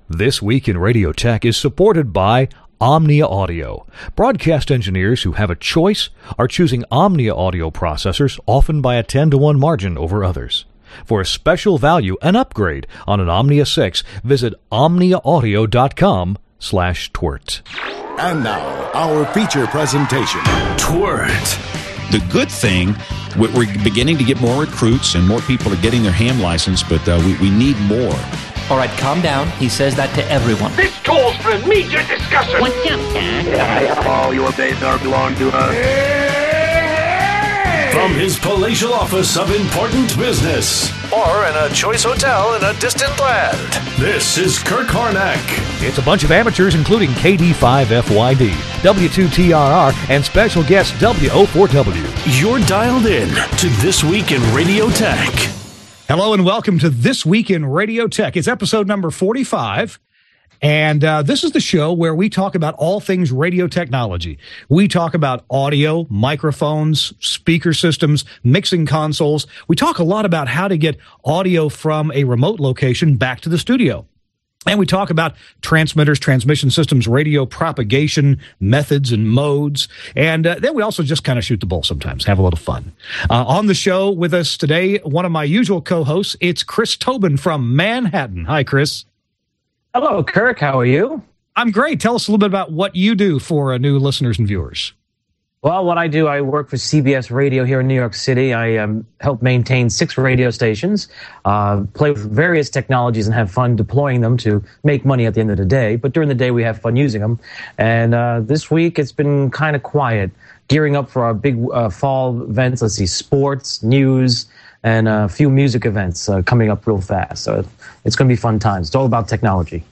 This Week in Radio Tech is supported by Omnia Audio. Broadcast engineers who have a choice are choosing Omnia Audio processors, often by a 10-to-1 margin over others. For a special value, an upgrade on an Omnia 6, visit omniaaudio.com/twert. And now, our feature presentation. Twert. The good thing, we're beginning to get more recruits and more people are getting their ham license, but we need more. All right, calm down. He says that to everyone. This calls for immediate discussion. What's up, Doc? All your days are belong to us. From his palatial office of important business, or in a choice hotel in a distant land, this is Kirk Harnack. It's a bunch of amateurs, including KD5FYD, W2TRR, and special guest WO4W. You're dialed in to This Week in Radio Tech. Hello and welcome to This Week in Radio Tech. It's episode number 45, and this is the show where we talk about all things radio technology. We talk about audio, microphones, speaker systems, mixing consoles. We talk a lot about how to get audio from a remote location back to the studio. And we talk about transmitters, transmission systems, radio propagation methods and modes. And then we also just kind of shoot the bull sometimes, have a little fun. On the show with us today, one of my usual co-hosts, it's Chris Tobin from Manhattan. Hi, Chris. Hello, Kirk. How are you? I'm great. Tell us a little bit about what you do for new listeners and viewers. Well, what I do, I work for CBS Radio here in New York City. I help maintain 6 radio stations, play with various technologies and have fun deploying them to make money at the end of the day. But during the day, we have fun using them. And this week, it's been kind of quiet, gearing up for our big fall events. Let's see, sports, news, and a few music events coming up real fast. So it's going to be fun times. It's all about technology.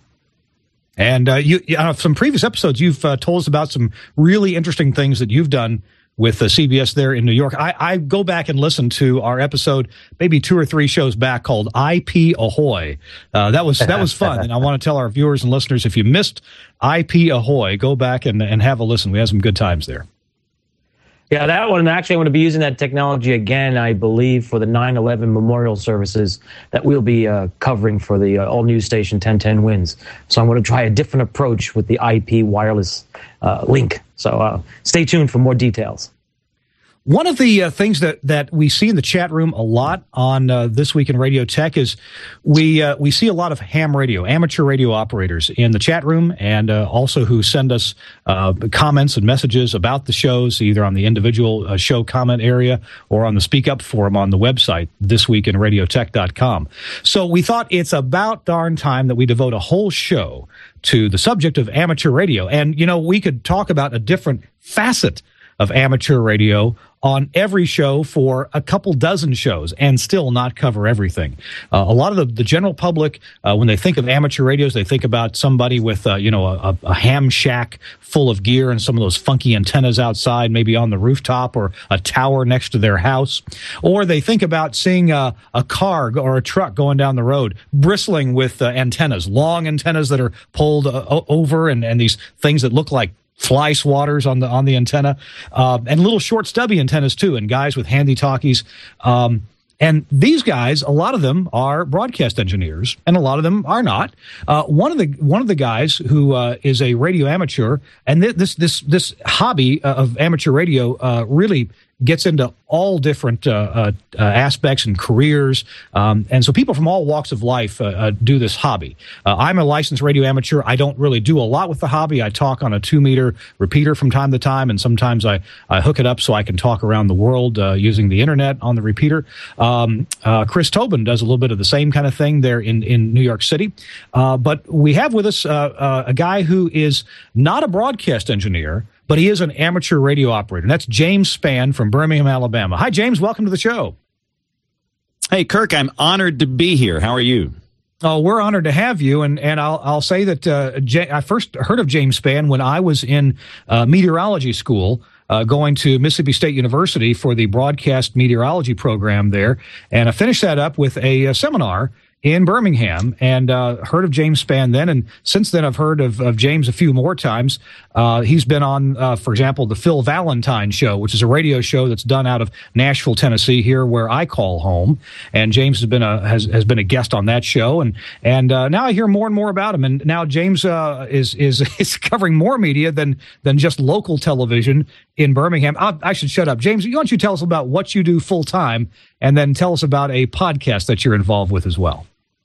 And you some previous episodes, you've told us about some really interesting things that you've done with CBS there in New York. I go back and listen to our episode, maybe 2 or 3 shows back, called IP Ahoy. That was fun, and I want to tell our viewers and listeners, if you missed IP Ahoy, go back and have a listen. We had some good times there. Yeah, that one, actually, I'm going to be using that technology again, I believe, for the 9/11 memorial services that we'll be covering for the all-news station 1010 Wins. So I'm going to try a different approach with the IP wireless link. So stay tuned for more details. One of the things that we see in the chat room a lot on This Week in Radio Tech is we see a lot of ham radio, amateur radio operators in the chat room, and also who send us comments and messages about the shows, either on the individual show comment area or on the Speak Up forum on the website, thisweekinradiotech.com. So we thought it's about darn time that we devote a whole show to the subject of amateur radio. And, you know, we could talk about a different facet of amateur radio on every show for a couple dozen shows and still not cover everything. A lot of the general public, when they think of amateur radios, they think about somebody with, a ham shack full of gear and some of those funky antennas outside, maybe on the rooftop or a tower next to their house. Or they think about seeing a car or a truck going down the road bristling with antennas, long antennas that are pulled over and these things that look like fly swatters on the antenna, and little short stubby antennas too, and guys with handy talkies. And these guys, a lot of them are broadcast engineers, and a lot of them are not. One of the guys who is a radio amateur, and this hobby of amateur radio really gets into all different aspects and careers. And so people from all walks of life do this hobby. I'm a licensed radio amateur. I don't really do a lot with the hobby. I talk on a 2-meter repeater from time to time, and sometimes I hook it up so I can talk around the world using the internet on the repeater. Chris Tobin does a little bit of the same kind of thing there in New York City. But we have with us a guy who is not a broadcast engineer, but he is an amateur radio operator. And that's James Spann from Birmingham, Alabama. Hi, James. Welcome to the show. Hey, Kirk, I'm honored to be here. How are you? Oh, we're honored to have you. And I'll say that I first heard of James Spann when I was in meteorology school, going to Mississippi State University for the broadcast meteorology program there. And I finished that up with a seminar in Birmingham, and heard of James Spann then. And since then, I've heard of James a few more times. He's been on, for example, the Phil Valentine Show, which is a radio show that's done out of Nashville, Tennessee, here where I call home. And James has been a guest on that show. And now I hear more and more about him. And now James is covering more media than just local television in Birmingham. I should shut up. James, why don't you tell us about what you do full time, and then tell us about a podcast that you're involved with as well.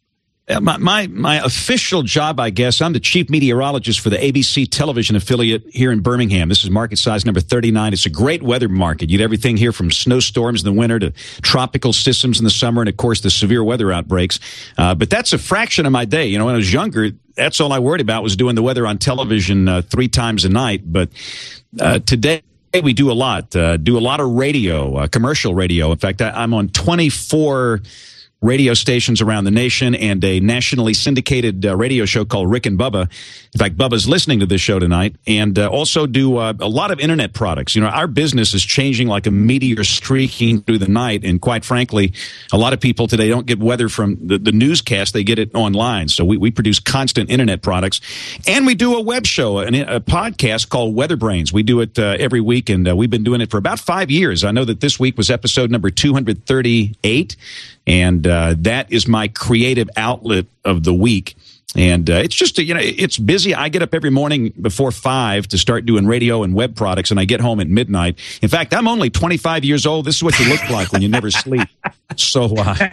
My official job, I guess, I'm the chief meteorologist for the ABC television affiliate here in Birmingham. This is market size number 39. It's a great weather market. You get everything here from snowstorms in the winter to tropical systems in the summer, and of course the severe weather outbreaks. But that's a fraction of my day. You know, when I was younger, that's all I worried about was doing the weather on television 3 times a night. But today we do a lot of radio, commercial radio. In fact, I'm on 24 radio stations around the nation and a nationally syndicated radio show called Rick and Bubba. In fact, Bubba's listening to this show tonight, and also do a lot of internet products. You know, our business is changing like a meteor streaking through the night, and quite frankly, a lot of people today don't get weather from the newscast. They get it online. So we produce constant internet products, and we do a web show, a podcast called Weather Brains. We do it every week, and we've been doing it for about 5 years. I know that this week was episode number 238, and that is my creative outlet of the week. And it's just, it's busy. I get up every morning before 5 to start doing radio and web products, and I get home at midnight. In fact, I'm only 25 years old. This is what you look like when you never sleep. So,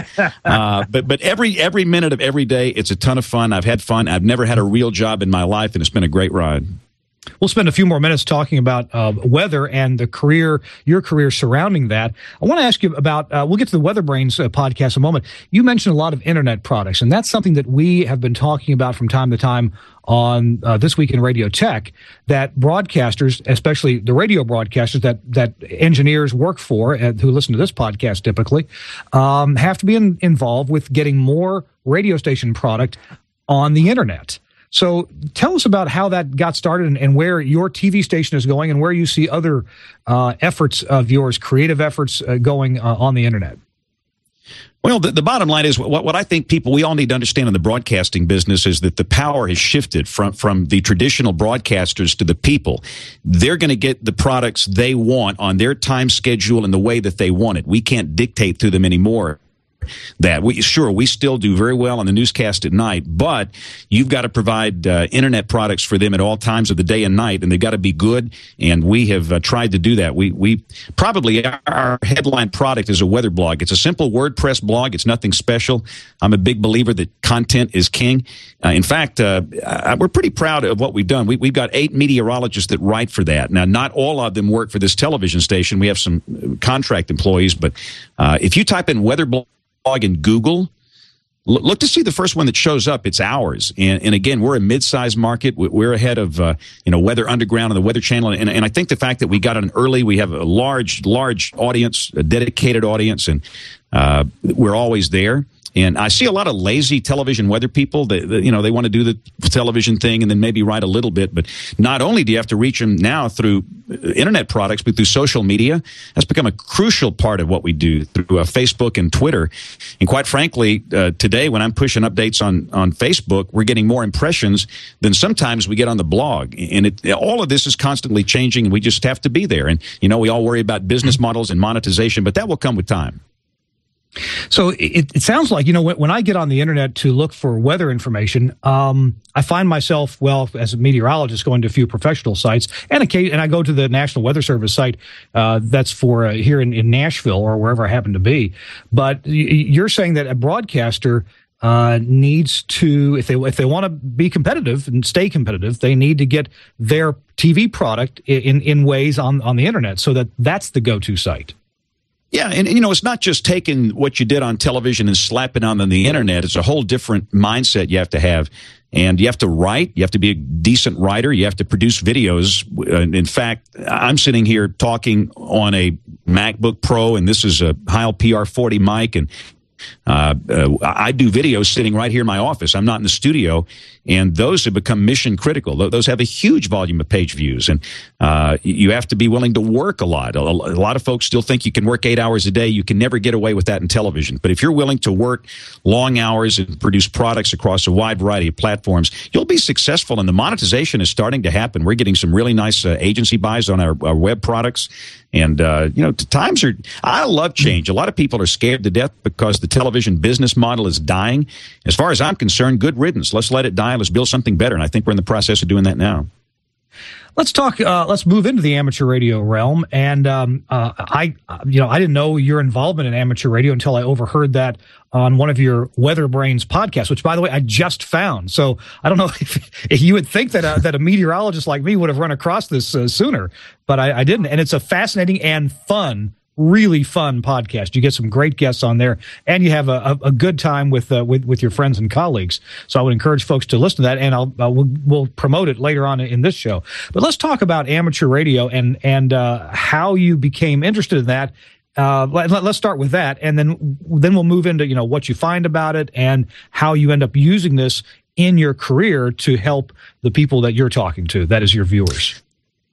but every minute of every day, it's a ton of fun. I've had fun. I've never had a real job in my life, and it's been a great ride. We'll spend a few more minutes talking about weather and your career surrounding that. I want to ask you about, we'll get to the Weather Brains podcast in a moment. You mentioned a lot of internet products, and that's something that we have been talking about from time to time on This Week in Radio Tech, that broadcasters, especially the radio broadcasters that engineers work for, who listen to this podcast typically, have to be involved with getting more radio station product on the internet. So tell us about how that got started and where your TV station is going and where you see other efforts of yours, creative efforts going on the internet. Well, the bottom line is what I think we all need to understand in the broadcasting business is that the power has shifted from the traditional broadcasters to the people. They're going to get the products they want on their time schedule and the way that they want it. We can't dictate to them anymore. We still do very well on the newscast at night, but you've got to provide internet products for them at all times of the day and night, and they've got to be good, and we have tried to do that. We probably, our headline product is a weather blog. It's a simple WordPress blog. It's nothing special. I'm a big believer that content is king. In fact, we're pretty proud of what we've done. We've got 8 meteorologists that write for that. Now, not all of them work for this television station. We have some contract employees, but if you type in weather blog in Google, look to see the first one that shows up. It's ours. And again, we're a mid-sized market. We're ahead of, Weather Underground and the Weather Channel. And I think the fact that we got in early, we have a large audience, a dedicated audience, and we're always there. And I see a lot of lazy television weather people. They want to do the television thing and then maybe write a little bit. But not only do you have to reach them now through internet products, but through social media. That's become a crucial part of what we do through Facebook and Twitter. And quite frankly, today when I'm pushing updates on Facebook, we're getting more impressions than sometimes we get on the blog. And all of this is constantly changing, and we just have to be there. And, we all worry about business models and monetization, but that will come with time. So it sounds like, when I get on the internet to look for weather information, I find myself, as a meteorologist, going to a few professional sites, and I go to the National Weather Service site that's for here in Nashville or wherever I happen to be. But you're saying that a broadcaster needs to, if they want to be competitive and stay competitive, they need to get their TV product in ways on the internet, so that's the go-to site. Yeah, and it's not just taking what you did on television and slapping it on the internet. It's a whole different mindset you have to have. And you have to write. You have to be a decent writer. You have to produce videos. In fact, I'm sitting here talking on a MacBook Pro, and this is a Heil PR40 mic, and I do videos sitting right here in my office. I'm not in the studio, and those have become mission critical. Those have a huge volume of page views, and you have to be willing to work a lot. A lot of folks still think you can work 8 hours a day. You can never get away with that in television. But if you're willing to work long hours and produce products across a wide variety of platforms, you'll be successful, and the monetization is starting to happen. We're getting some really nice agency buys on our web products. And, times are, I love change. A lot of people are scared to death because the television business model is dying. As far as I'm concerned, good riddance. Let's let it die. Let's build something better. And I think we're in the process of doing that now. Let's talk. Let's move into the amateur radio realm. And I didn't know your involvement in amateur radio until I overheard that on one of your Weather Brains podcasts, which, by the way, I just found. So I don't know if you would think that a meteorologist like me would have run across this sooner, but I didn't. And it's a fascinating and fun, really fun podcast. You get some great guests on there, and you have a good time with your friends and colleagues. So I would encourage folks to listen to that, and we'll promote it later on in this show. But let's talk about amateur radio and how you became interested in that. Let's start with that, and then we'll move into what you find about it and how you end up using this in your career to help the people that you're talking to, that is your viewers.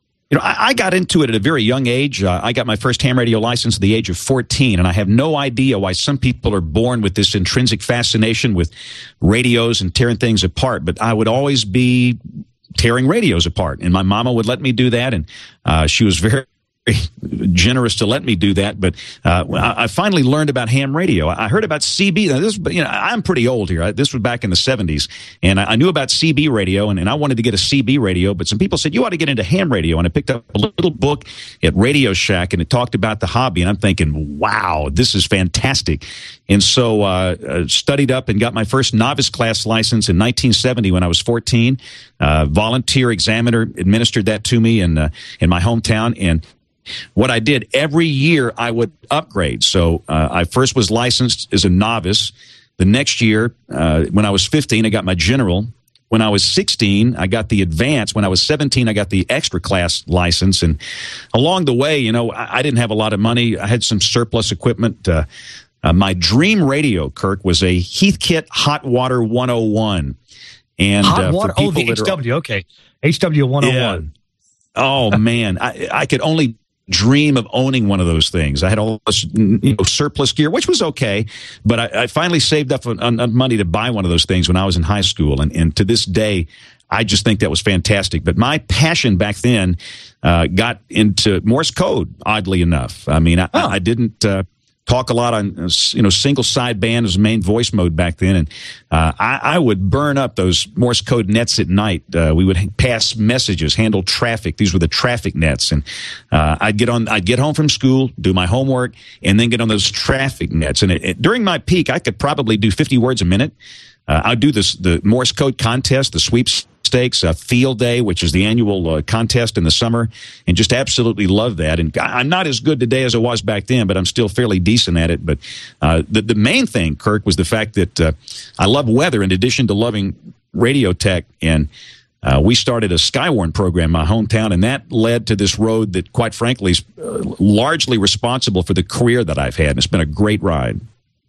I got into it at a very young age. I got my first ham radio license at the age of 14, and I have no idea why some people are born with this intrinsic fascination with radios and tearing things apart. But I would always be tearing radios apart, and my mama would let me do that, and she was very generous to let me do that. But I finally learned about ham radio. I heard about CB. Now I'm pretty old here. This was back in the 70s, and I knew about CB radio, and I wanted to get a CB radio. But some people said you ought to get into ham radio, and I picked up a little book at Radio Shack, and it talked about the hobby. And I'm thinking, wow, this is fantastic. And so studied up and got my first novice class license in 1970 when I was 14. Volunteer examiner administered that to me in my hometown, and what I did every year, I would upgrade. So I first was licensed as a novice. The next year, when I was 15, I got my general. When I was 16, I got the advanced. When I was 17, I got the extra class license. And along the way, I didn't have a lot of money. I had some surplus equipment. My dream radio, Kirk, was a Heathkit Hot Water 101. And Hot Water? For people the HW, okay. HW 101. Yeah. Oh, man. I could only dream of owning one of those things. I had all this surplus gear, which was okay, but I finally saved up enough money to buy one of those things when I was in high school, and to this day, I just think that was fantastic. But my passion back then got into Morse code, oddly enough. I mean, I didn't talk a lot on single sideband as main voice mode back then, and I would burn up those Morse code nets at night. We would pass messages, handle traffic. These were the traffic nets, and I'd get home from school, do my homework, and then get on those traffic nets. And during my peak, I could probably do 50 words a minute. I'd do the Morse code contest, the sweepstakes, Field Day, which is the annual contest in the summer, and just absolutely love that. And I'm not as good today as I was back then, but I'm still fairly decent at it. But the main thing, Kirk, was the fact that I love weather in addition to loving radio tech. And we started a Skywarn program in my hometown, and that led to this road that, quite frankly, is largely responsible for the career that I've had. And it's been a great ride.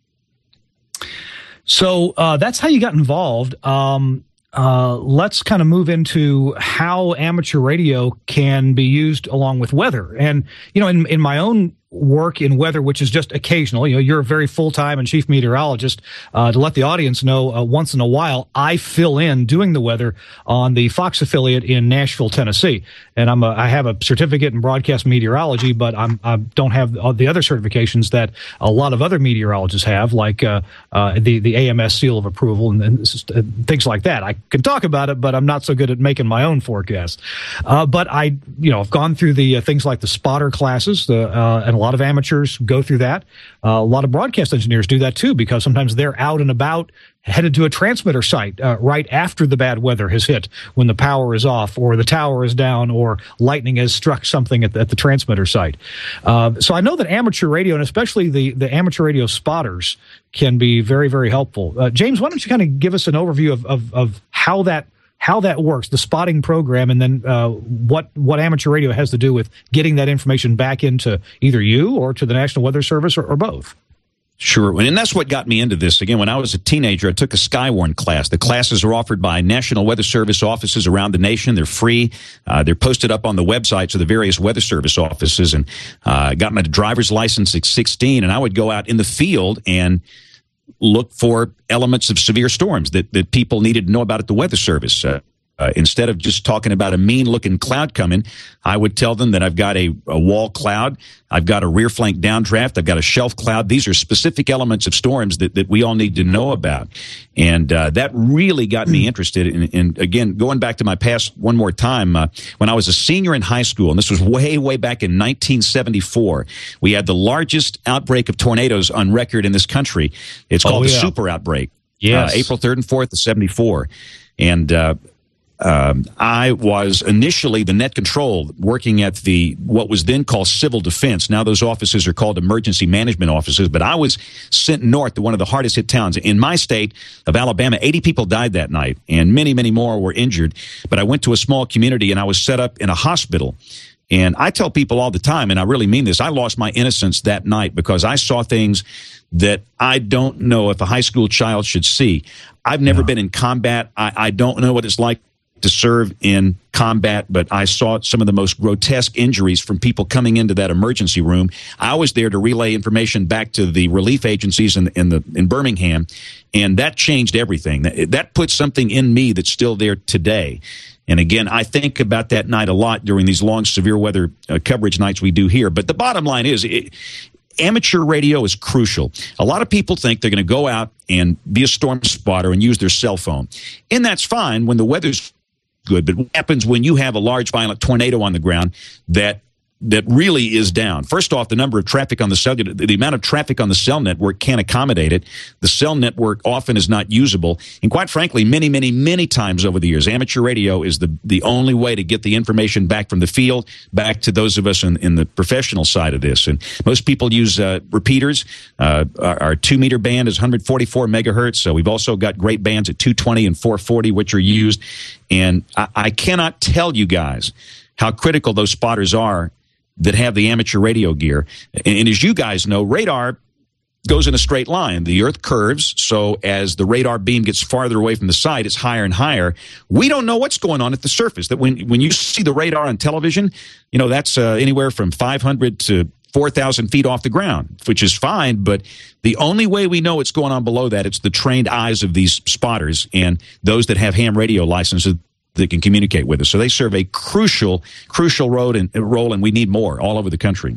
So that's how you got involved. Let's kind of move into how amateur radio can be used along with weather. And, in my own work in weather, which is just occasional, you're a very full-time and chief meteorologist. To let the audience know, once in a while, I fill in doing the weather on the Fox affiliate in Nashville, Tennessee. And I have a certificate in broadcast meteorology, but I don't have the other certifications that a lot of other meteorologists have, like the AMS seal of approval and things like that. I can talk about it, but I'm not so good at making my own forecasts. But I've gone through the things like the spotter classes, and a lot of amateurs go through that. A lot of broadcast engineers do that too, because sometimes they're out and about, headed to a transmitter site right after the bad weather has hit, when the power is off or the tower is down or lightning has struck something at the transmitter site. So I know that amateur radio, and especially the amateur radio spotters, can be very, very helpful. James, why don't you kind of give us an overview of how that works, the spotting program, and then what amateur radio has to do with getting that information back into either you or to the National Weather Service or both? Sure. And that's what got me into this. Again, when I was a teenager, I took a Skywarn class. The classes are offered by National Weather Service offices around the nation. They're free. They're posted up on the websites of the various Weather Service offices. And got my driver's license at 16. And I would go out in the field and look for elements of severe storms that people needed to know about at the Weather Service. Instead of just talking about a mean-looking cloud coming, I would tell them that I've got a wall cloud, I've got a rear flank downdraft, I've got a shelf cloud. These are specific elements of storms that we all need to know about. And that really got me interested. And again, going back to my past one more time, when I was a senior in high school, and this was way, way back in 1974, we had the largest outbreak of tornadoes on record in this country. It's called the super outbreak. Yes. April 3rd and 4th of 74. And I was initially the net control working at what was then called civil defense. Now those offices are called emergency management offices, but I was sent north to one of the hardest hit towns in my state of Alabama. 80 people died that night and many, many more were injured. But I went to a small community and I was set up in a hospital. And I tell people all the time, and I really mean this, I lost my innocence that night because I saw things that I don't know if a high school child should see. I've never been in combat. I don't know what it's like to serve in combat, but I saw some of the most grotesque injuries from people coming into that emergency room. I was there to relay information back to the relief agencies in Birmingham, and that changed everything. That put something in me that's still there today. And again, I think about that night a lot during these long severe weather coverage nights we do here. But the bottom line is, amateur radio is crucial. A lot of people think they're going to go out and be a storm spotter and use their cell phone. And that's fine when the weather's good, but what happens when you have a large violent tornado on the ground that really is down? First off, the number of traffic on the amount of traffic on the cell network can't accommodate it. The cell network often is not usable. And quite frankly, many, many, many times over the years, amateur radio is the only way to get the information back from the field, back to those of us in the professional side of this. And most people use repeaters. Our 2-meter band is 144 megahertz. So we've also got great bands at 220 and 440, which are used. And I cannot tell you guys how critical those spotters are that have the amateur radio gear. And as you guys know, radar goes in a straight line. The earth curves, so as the radar beam gets farther away from the site, it's higher and higher. We don't know what's going on at the surface. That when you see the radar on television, you know, that's anywhere from 500 to 4,000 feet off the ground, which is fine, but the only way we know what's going on below that, it's the trained eyes of these spotters and those that have ham radio licenses that can communicate with us. So they serve a crucial role, and we need more all over the country.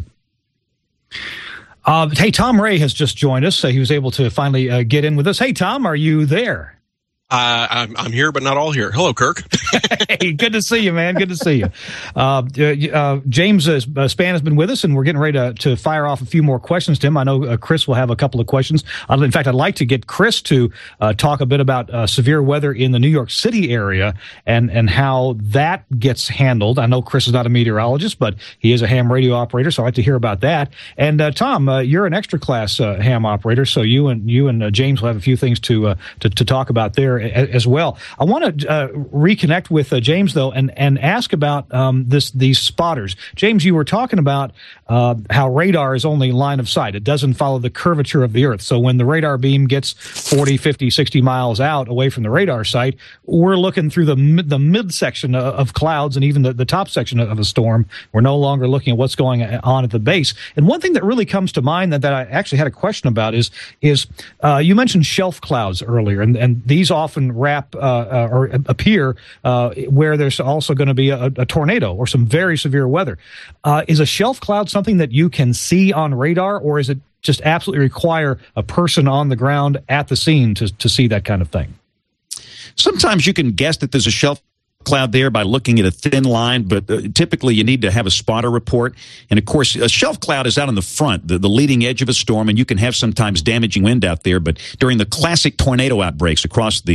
Hey, Tom Ray has just joined us. He was able to finally get in with us. Hey, Tom, are you there? I'm here, but not all here. Hello, Kirk. Hey, good to see you, man. Good to see you. James Spann has been with us, and we're getting ready to fire off a few more questions to him. I know Chris will have a couple of questions. In fact, I'd like to get Chris to talk a bit about severe weather in the New York City area and how that gets handled. I know Chris is not a meteorologist, but he is a ham radio operator, so I'd like to hear about that. And Tom, you're an extra class ham operator, so you and James will have a few things to talk about there as well. I want to reconnect with James, though, and ask about these spotters. James, you were talking about how radar is only line of sight. It doesn't follow the curvature of the Earth. So when the radar beam gets 40, 50, 60 miles out away from the radar site, we're looking through the midsection of clouds and even the top section of a storm. We're no longer looking at what's going on at the base. And one thing that really comes to mind that I actually had a question about is you mentioned shelf clouds earlier, and these often wrap or appear where there's also going to be a tornado or some very severe weather. Is a shelf cloud something that you can see on radar, or is it just absolutely require a person on the ground at the scene to see that kind of thing? Sometimes you can guess that there's a shelf cloud there by looking at a thin line, but typically you need to have a spotter report. And of course, a shelf cloud is out on the front, the leading edge of a storm, and you can have sometimes damaging wind out there. But during the classic tornado outbreaks across the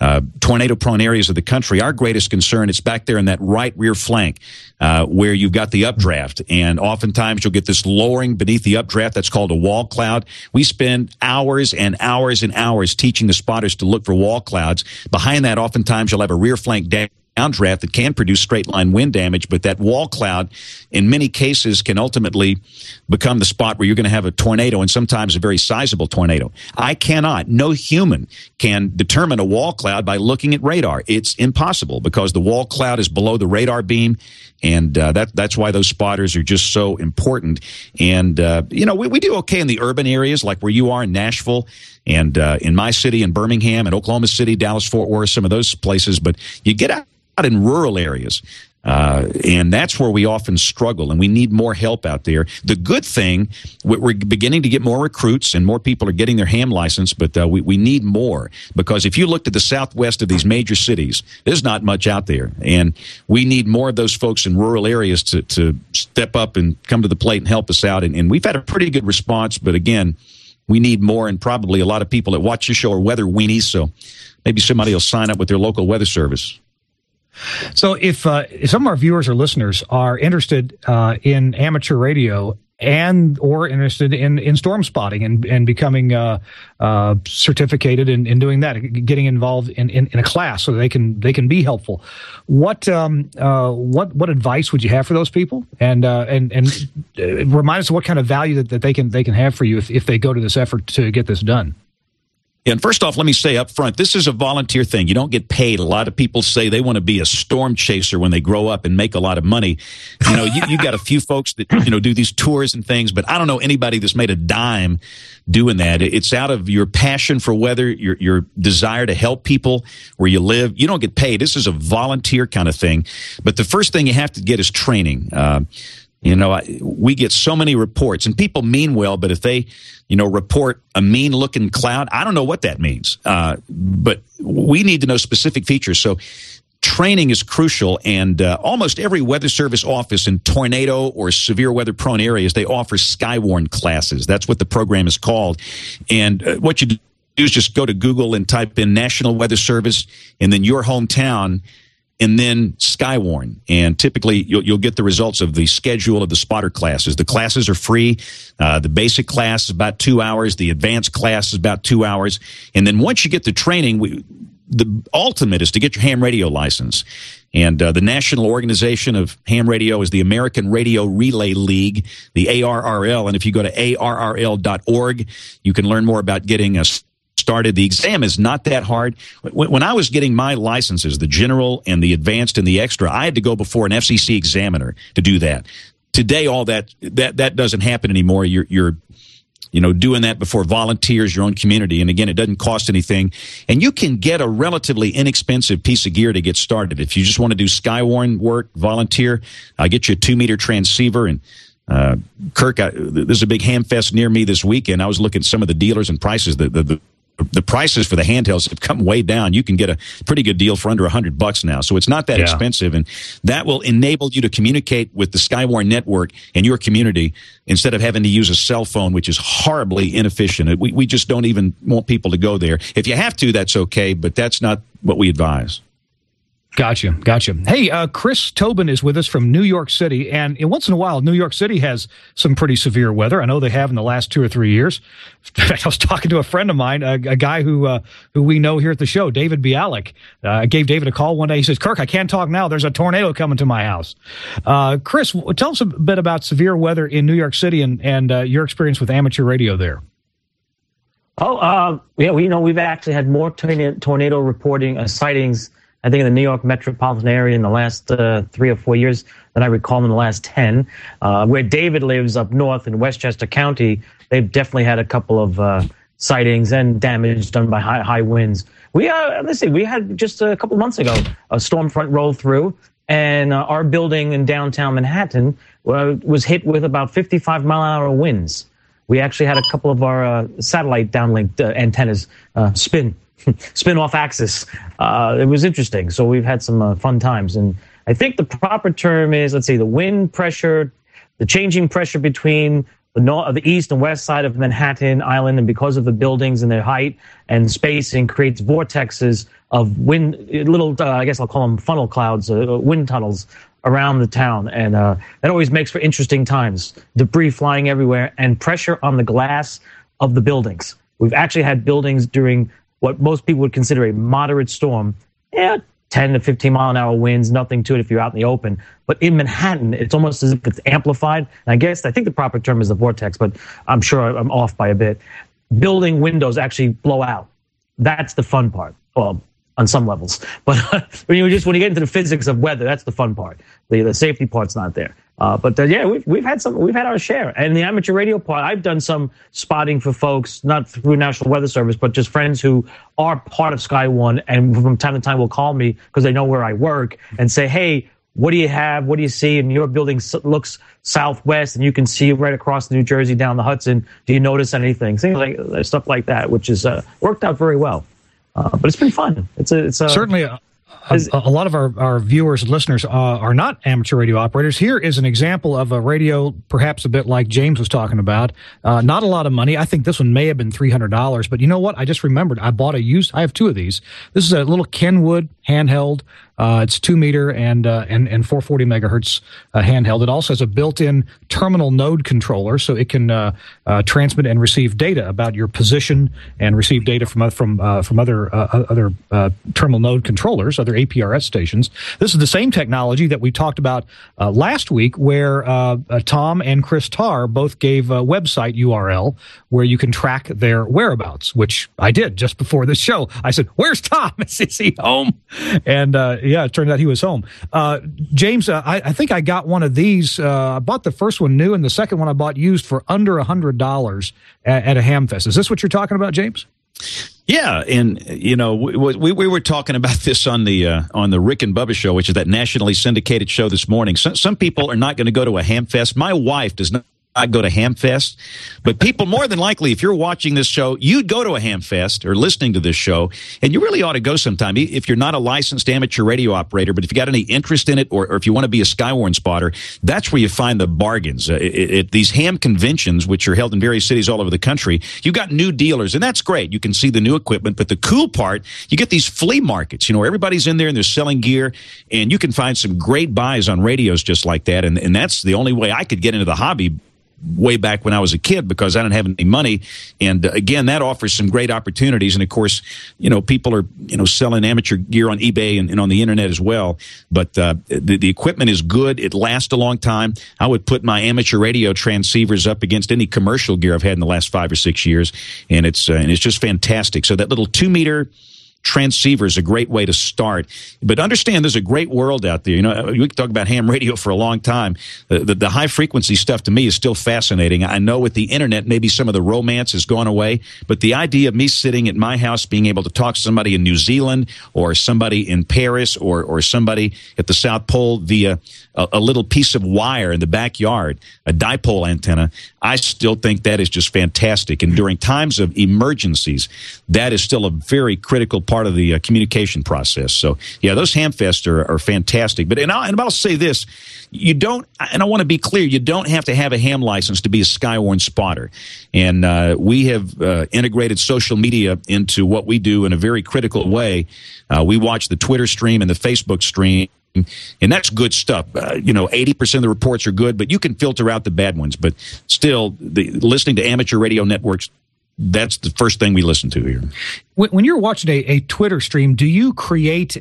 tornado-prone areas of the country, our greatest concern is back there in that right rear flank where you've got the updraft. And oftentimes you'll get this lowering beneath the updraft. That's called a wall cloud. We spend hours and hours and hours teaching the spotters to look for wall clouds. Behind that, oftentimes you'll have a rear flank downdraft that can produce straight line wind damage, but that wall cloud in many cases can ultimately become the spot where you're going to have a tornado, and sometimes a very sizable tornado. No human can determine a wall cloud by looking at radar. It's impossible because the wall cloud is below the radar beam, and that's why those spotters are just so important. And we do okay in the urban areas like where you are in Nashville and in my city in Birmingham and Oklahoma City, Dallas, Fort Worth, some of those places, but you get out in rural areas, and that's where we often struggle, and we need more help out there. The good thing, we're beginning to get more recruits, and more people are getting their ham license, but we need more, because if you looked at the southwest of these major cities, there's not much out there, and we need more of those folks in rural areas to step up and come to the plate and help us out, and we've had a pretty good response, but again, we need more, and probably a lot of people that watch the show are weather weenies, so maybe somebody will sign up with their local weather service. So if some of our viewers or listeners are interested in amateur radio or interested in storm spotting and becoming certificated in doing that, getting involved in a class so they can be helpful, what advice would you have for those people? And remind us of what kind of value that they can have for you if they go to this effort to get this done. And first off, let me say up front, this is a volunteer thing. You don't get paid. A lot of people say they want to be a storm chaser when they grow up and make a lot of money. You got a few folks that, do these tours and things, but I don't know anybody that's made a dime doing that. It's out of your passion for weather, your desire to help people where you live. You don't get paid. This is a volunteer kind of thing. But the first thing you have to get is training. We get so many reports, and people mean well, but if they, report a mean-looking cloud, I don't know what that means. But we need to know specific features. So training is crucial, and almost every weather service office in tornado or severe weather-prone areas, they offer Skywarn classes. That's what the program is called. And what you do is just go to Google and type in National Weather Service and then your hometown, and then Skywarn. And typically, you'll get the results of the schedule of the spotter classes. The classes are free. The basic class is about 2 hours. The advanced class is about 2 hours. And then once you get the training, the ultimate is to get your ham radio license. And the national organization of ham radio is the American Radio Relay League, the ARRL. And if you go to ARRL.org, you can learn more about getting a started. The exam is not that hard. When I was getting my licenses, the general and the advanced and the extra, I had to go before an FCC examiner to do that. Today, all that doesn't happen anymore. You're doing that before volunteers, your own community. And again, it doesn't cost anything. And you can get a relatively inexpensive piece of gear to get started. If you just want to do Skywarn work, volunteer, I'll get you a 2-meter transceiver. And Kirk, there's a big ham fest near me this weekend. I was looking at some of the dealers and prices. The prices for the handhelds have come way down. You can get a pretty good deal for under $100 now. So it's not that expensive. And that will enable you to communicate with the Skywarn network and your community instead of having to use a cell phone, which is horribly inefficient. We just don't even want people to go there. If you have to, that's okay, but that's not what we advise. Gotcha. Hey, Chris Tobin is with us from New York City, and once in a while, New York City has some pretty severe weather. I know they have in the last 2 or 3 years. In fact, I was talking to a friend of mine, a guy who we know here at the show, David Bialik. I gave David a call one day. He says, "Kirk, I can't talk now. There's a tornado coming to my house." Chris, tell us a bit about severe weather in New York City and your experience with amateur radio there. We've actually had more tornado reporting sightings, I think, in the New York metropolitan area in the last 3 or 4 years than I recall in the last 10. Where David lives up north in Westchester County, they've definitely had a couple of sightings and damage done by high winds. We had just a couple months ago a storm front roll through, and our building in downtown Manhattan was hit with about 55-mile-an-hour winds. We actually had a couple of our satellite downlink antennas spin off axis. It was interesting. So we've had some fun times. And I think the proper term is, the wind pressure, the changing pressure between the east and west side of Manhattan Island, and because of the buildings and their height and spacing, creates vortexes of wind, little, I guess I'll call them funnel clouds, wind tunnels around the town. And that always makes for interesting times. Debris flying everywhere and pressure on the glass of the buildings. We've actually had buildings during what most people would consider a moderate storm. 10 to 15 mile an hour winds, nothing to it if you're out in the open. But in Manhattan, it's almost as if it's amplified. And I think the proper term is the vortex, but I'm sure I'm off by a bit. Building windows actually blow out. That's the fun part. Well, on some levels. But when you get into the physics of weather, that's the fun part. The safety part's not there. We've had our share. And the amateur radio part, I've done some spotting for folks, not through National Weather Service, but just friends who are part of Sky One, and from time to time will call me because they know where I work and say, hey, what do you have? What do you see? And your building looks southwest, and you can see right across New Jersey down the Hudson. Do you notice anything? Things like stuff like that, which has worked out very well. But it's been fun. It's certainly a lot of our viewers and listeners are not amateur radio operators. Here is an example of a radio, perhaps a bit like James was talking about. Not a lot of money. I think this one may have been $300. But you know what? I just remembered. I have two of these. This is a little Kenwood handheld. It's 2 meter and 440 megahertz handheld. It also has a built-in terminal node controller, so it can transmit and receive data about your position and receive data from other terminal node controllers, other APRS stations. This is the same technology that we talked about last week, where Tom and Chris Tarr both gave a website URL where you can track their whereabouts, which I did just before this show. I said, "Where's Tom? Is he home?" And it turned out he was home. James, I think I got one of these. I bought the first one new, and the second one I bought used for under $100 at a Hamfest. Is this what you're talking about, James? Yeah, and we were talking about this on the Rick and Bubba show, which is that nationally syndicated show this morning. Some people are not going to go to a Hamfest. My wife does not go to Hamfest, but people more than likely, if you're watching this show, you'd go to a Hamfest or listening to this show, and you really ought to go sometime. If you're not a licensed amateur radio operator, but if you got any interest in it, or if you want to be a Skywarn spotter, that's where you find the bargains. At these ham conventions, which are held in various cities all over the country, you got new dealers, and that's great. You can see the new equipment, but the cool part, you get these flea markets, where everybody's in there and they're selling gear, and you can find some great buys on radios just like that, and that's the only way I could get into the hobby way back when I was a kid, because I didn't have any money. And again, that offers some great opportunities. And of course, people are, selling amateur gear on eBay and on the internet as well. But the equipment is good. It lasts a long time. I would put my amateur radio transceivers up against any commercial gear I've had in the last 5 or 6 years. And it's just fantastic. So that little 2 meter transceiver is a great way to start. But understand there's a great world out there. We can talk about ham radio for a long time. The high frequency stuff to me is still fascinating. I know with the internet, maybe some of the romance has gone away, but the idea of me sitting at my house being able to talk to somebody in New Zealand or somebody in Paris or somebody at the South Pole via a little piece of wire in the backyard, a dipole antenna, I still think that is just fantastic. And during times of emergencies, that is still a very critical part of the communication process. So, yeah, those Hamfests are fantastic. But and I'll say this, you don't, and I want to be clear, you don't have to have a ham license to be a Skywarn spotter. And we have integrated social media into what we do in a very critical way. We watch the Twitter stream and the Facebook stream, and that's good stuff. 80% of the reports are good, but you can filter out the bad ones. But still, listening to amateur radio networks, that's the first thing we listen to here. When you're watching a Twitter stream, do you create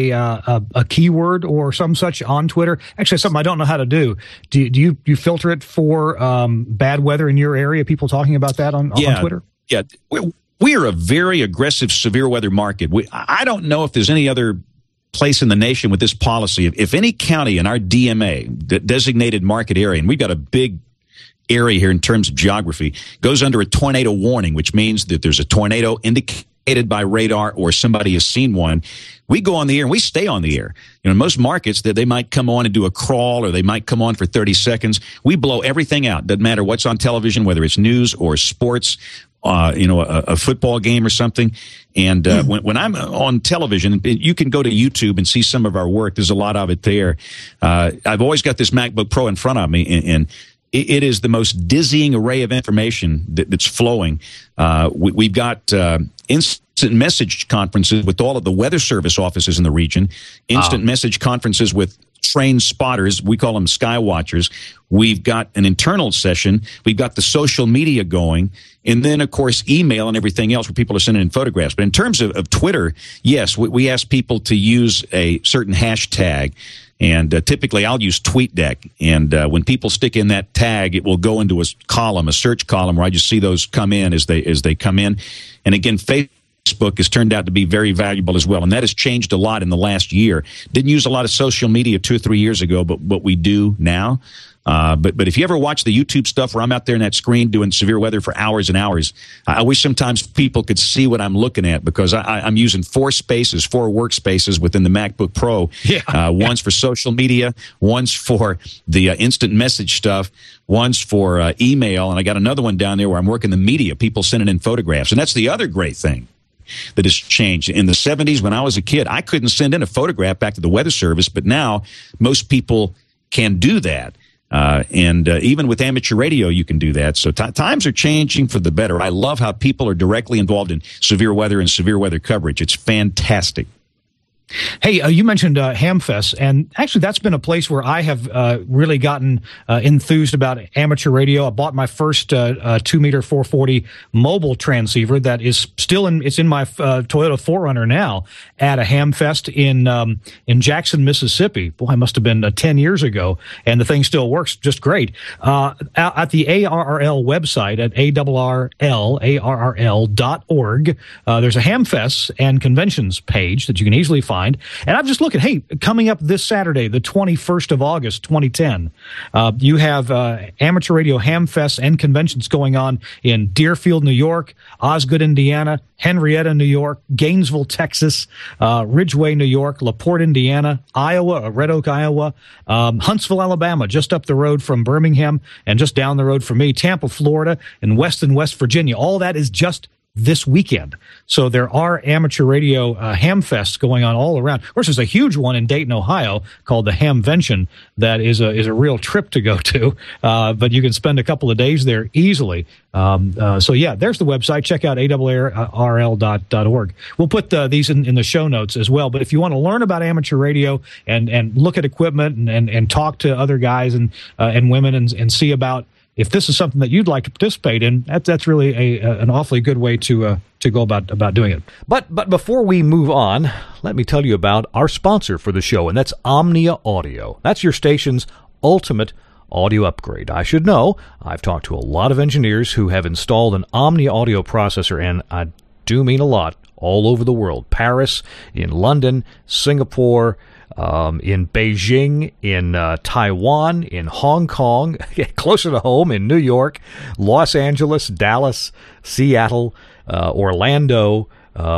a keyword or some such on Twitter? Actually, something I don't know how to do. Do you filter it for bad weather in your area? People talking about that on Twitter? Yeah, we are a very aggressive severe weather market. I don't know if there's any other place in the nation with this policy. If any county in our DMA, designated market area, and we've got a big area here in terms of geography, goes under a tornado warning, which means that there's a tornado indicated by radar or somebody has seen one, we go on the air and we stay on the air. In most markets that they might come on and do a crawl or they might come on for 30 seconds. We blow everything out. Doesn't matter what's on television, whether it's news or sports, a football game or something. And when I'm on television, you can go to YouTube and see some of our work. There's a lot of it there. I've always got this MacBook Pro in front of me, and it is the most dizzying array of information that's flowing. We've got instant message conferences with all of the Weather Service offices in the region, instant message conferences with trained spotters. We call them sky watchers. We've got an internal session. We've got the social media going. And then, of course, email and everything else where people are sending in photographs. But in terms of Twitter, yes, we ask people to use a certain hashtag. And typically I'll use TweetDeck. And when people stick in that tag, it will go into a column, a search column, where I just see those come in as they come in. And again, Facebook has turned out to be very valuable as well, and that has changed a lot in the last year. Didn't use a lot of social media 2 or 3 years ago, but what we do now. But if you ever watch the YouTube stuff where I'm out there in that screen doing severe weather for hours and hours, I wish sometimes people could see what I'm looking at, because I'm using 4 workspaces within the MacBook Pro. One's for social media, one's for the instant message stuff, one's for email, and I got another one down there where I'm working the media, people sending in photographs. And that's the other great thing that has changed. In the 70s, when I was a kid, I couldn't send in a photograph back to the Weather Service, but now most people can do that. And even with amateur radio, you can do that. So times are changing for the better. I love how people are directly involved in severe weather and severe weather coverage. It's fantastic. Hey, you mentioned Hamfest, and actually that's been a place where I have really gotten enthused about amateur radio. I bought my first 2-meter 440 mobile transceiver that is still it's in my Toyota 4Runner now at a Hamfest in Jackson, Mississippi. Boy, it must have been 10 years ago, and the thing still works just great. At the ARRL website at ARRL.org, there's a Hamfest and conventions page that you can easily find. And I'm just looking, hey, coming up this Saturday, the 21st of August, 2010, you have amateur radio Hamfest and conventions going on in Deerfield, New York, Osgood, Indiana, Henrietta, New York, Gainesville, Texas, Ridgeway, New York, LaPorte, Indiana, Iowa, Red Oak, Iowa, Huntsville, Alabama, just up the road from Birmingham and just down the road from me, Tampa, Florida, and Weston, West Virginia. All that is just this weekend. So there are amateur radio Hamfests going on all around. Of course, there's a huge one in Dayton, Ohio called the Hamvention that is a real trip to go to, but you can spend a couple of days there easily. So yeah, there's the website. Check out ARRL.org. We'll put these in the show notes as well. But if you want to learn about amateur radio and look at equipment and talk to other guys and women and see about if this is something that you'd like to participate in, that's really an awfully good way to go about doing it. But before we move on, let me tell you about our sponsor for the show, and that's Omnia Audio. That's your station's ultimate audio upgrade. I should know. I've talked to a lot of engineers who have installed an Omnia audio processor, and I do mean a lot, all over the world. Paris, in London, Singapore, in Beijing, in Taiwan, in Hong Kong, closer to home, in New York, Los Angeles, Dallas, Seattle, Orlando,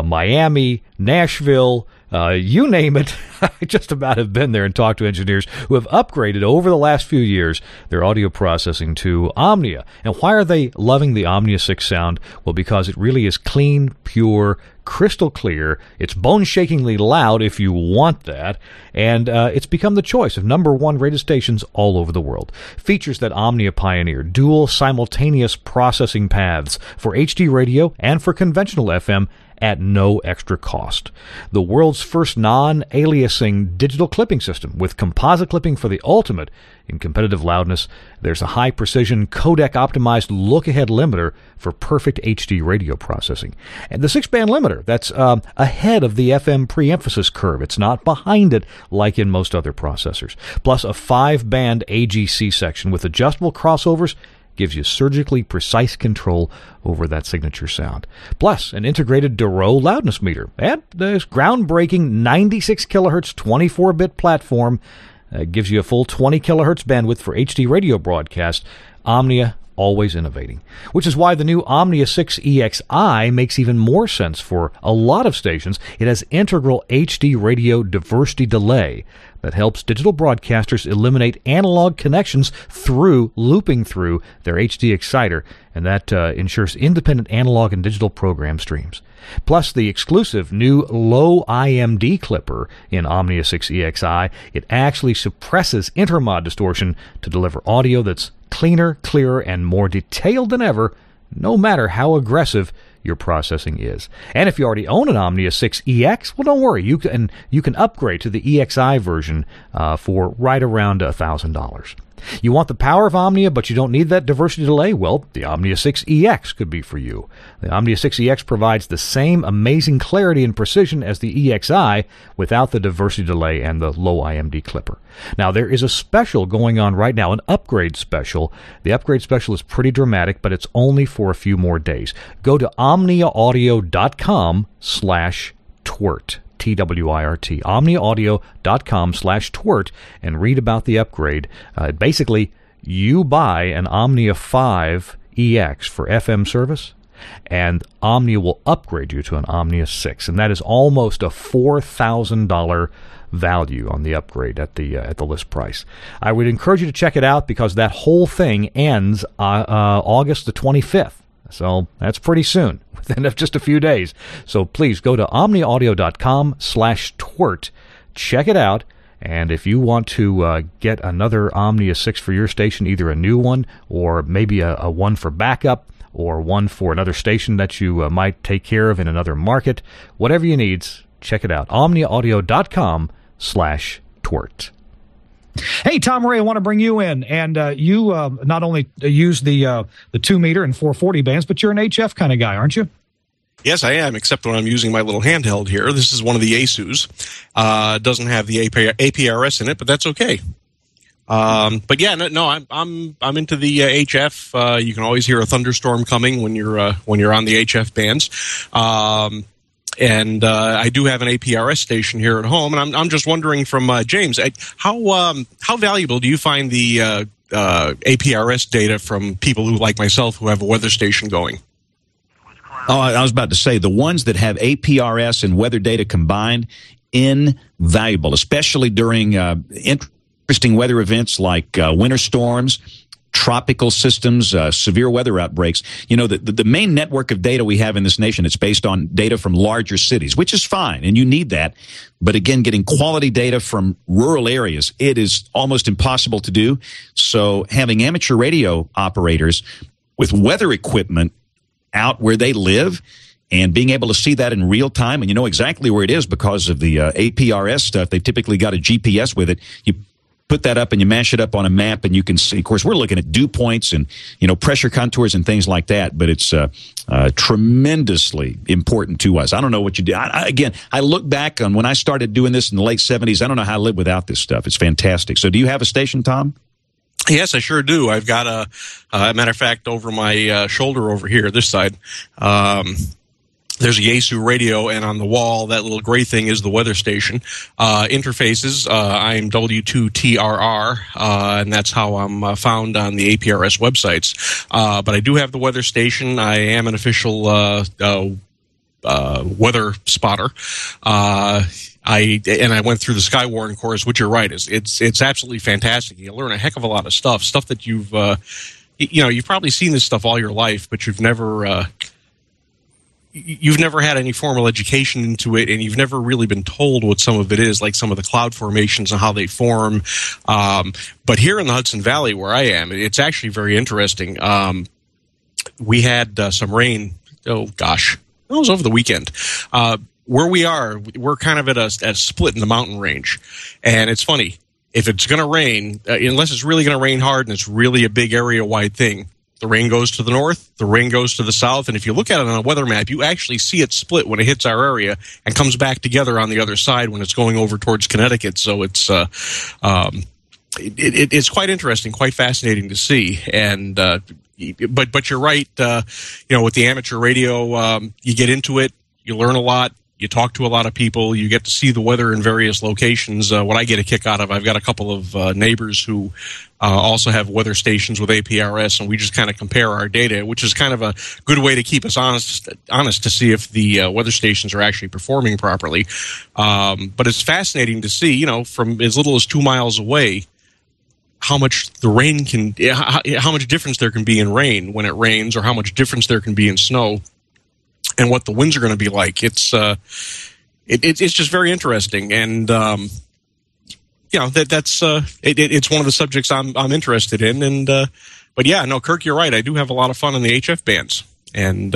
Miami, Nashville, you name it. I just about have been there and talked to engineers who have upgraded over the last few years their audio processing to Omnia. And why are they loving the Omnia 6 sound? Well, because it really is clean, pure, crystal clear. It's bone-shakingly loud if you want that. And it's become the choice of #1 rated stations all over the world. Features that Omnia pioneered: dual simultaneous processing paths for HD radio and for conventional FM at no extra cost. The world's first non-aliasing digital clipping system with composite clipping for the ultimate in competitive loudness. There's a high-precision codec-optimized look-ahead limiter for perfect HD radio processing. And the 6-band limiter, that's ahead of the FM pre-emphasis curve. It's not behind it like in most other processors. Plus a 5-band AGC section with adjustable crossovers gives you surgically precise control over that signature sound. Plus, an integrated Duro loudness meter. And this groundbreaking 96 kilohertz 24-bit platform gives you a full 20 kilohertz bandwidth for HD radio broadcast. Omnia, always innovating. Which is why the new Omnia 6 EXI makes even more sense for a lot of stations. It has integral HD radio diversity delay that helps digital broadcasters eliminate analog connections through looping through their HD exciter, and that ensures independent analog and digital program streams. Plus, the exclusive new low IMD clipper in Omnia 6 EXI, it actually suppresses intermod distortion to deliver audio that's cleaner, clearer, and more detailed than ever, no matter how aggressive your processing is. And if you already own an Omnia 6 EX, well, don't worry. You can upgrade to the EXI version for right around $1,000. You want the power of Omnia, but you don't need that diversity delay? Well, the Omnia 6 EX could be for you. The Omnia 6 EX provides the same amazing clarity and precision as the EXI without the diversity delay and the low IMD clipper. Now, there is a special going on right now, an upgrade special. The upgrade special is pretty dramatic, but it's only for a few more days. Go to omniaaudio.com/twirt. TWIRT, omniaaudio.com/twirt, and read about the upgrade. Basically, you buy an Omnia 5 EX for FM service, and Omnia will upgrade you to an Omnia 6, and that is almost a $4,000 value on the upgrade at the list price. I would encourage you to check it out because that whole thing ends August the 25th. So that's pretty soon, within just a few days. So please go to omniaaudio.com/twirt. Check it out. And if you want to get another Omnia 6 for your station, either a new one or maybe a one for backup or one for another station that you might take care of in another market, whatever you need, check it out. omniaaudio.com/twirt. Hey, Tom Ray, I want to bring you in, and you not only use the 2 meter and 440 bands, but you're an HF kind of guy, aren't you? Yes, I am, except when I'm using my little handheld here. This is one of the ASUS. It doesn't have the APRS in it, but that's okay. But yeah, no, I'm into the HF. You can always hear a thunderstorm coming when you're on the HF bands. And I do have an APRS station here at home, and I'm just wondering from James, how valuable do you find the APRS data from people who, like myself, who have a weather station going? Oh, I was about to say, the ones that have APRS and weather data combined, invaluable, especially during interesting weather events like winter storms, tropical systems, severe weather outbreaks. You know, the main network of data we have in this nation, it's based on data from larger cities, which is fine, and you need that. But again, getting quality data from rural areas, it is almost impossible to do. So having amateur radio operators with weather equipment out where they live and being able to see that in real time, and you know exactly where it is because of the APRS stuff. They've typically got a GPS with it. You put that up and you mash it up on a map, and you can see. Of course, we're looking at dew points and pressure contours and things like that. But it's tremendously important to us. I don't know what you do. I look back on when I started doing this in the late 70s. I don't know how I live without this stuff. It's fantastic. So, do you have a station, Tom? Yes, I sure do. I've got a matter of fact, over my shoulder over here, this side, there's a Yaesu radio, and on the wall, that little gray thing is the weather station. Interfaces, I'm W2TRR, and that's how I'm found on the APRS websites. But I do have the weather station. I am an official weather spotter. I went through the Skywarn course, which you're right, it's absolutely fantastic. You learn a heck of a lot of stuff that you've probably seen this stuff all your life, but you've never had any formal education into it, and you've never really been told what some of it is, like some of the cloud formations and how they form. But here in the Hudson Valley, where I am, it's actually very interesting. We had some rain. Oh gosh, it was over the weekend. Where we are, we're kind of at a split in the mountain range. And it's funny, if it's going to rain, unless it's really going to rain hard and it's really a big area-wide thing, the rain goes to the north, the rain goes to the south, and if you look at it on a weather map, you actually see it split when it hits our area and comes back together on the other side when it's going over towards Connecticut. So it's it's quite interesting, quite fascinating to see. And but you're right, with the amateur radio, you get into it, you learn a lot. You talk to a lot of people. You get to see the weather in various locations. What I get a kick out of, I've got a couple of neighbors who also have weather stations with APRS, and we just kind of compare our data, which is kind of a good way to keep us honest to see if the weather stations are actually performing properly. But it's fascinating to see, from as little as 2 miles away, how much the rain how much difference there can be in rain when it rains, or how much difference there can be in snow, and what the winds are going to be like. It's just very interesting, and it's one of the subjects I'm interested in, and yeah, no, Kirk, you're right. I do have a lot of fun in the HF bands, and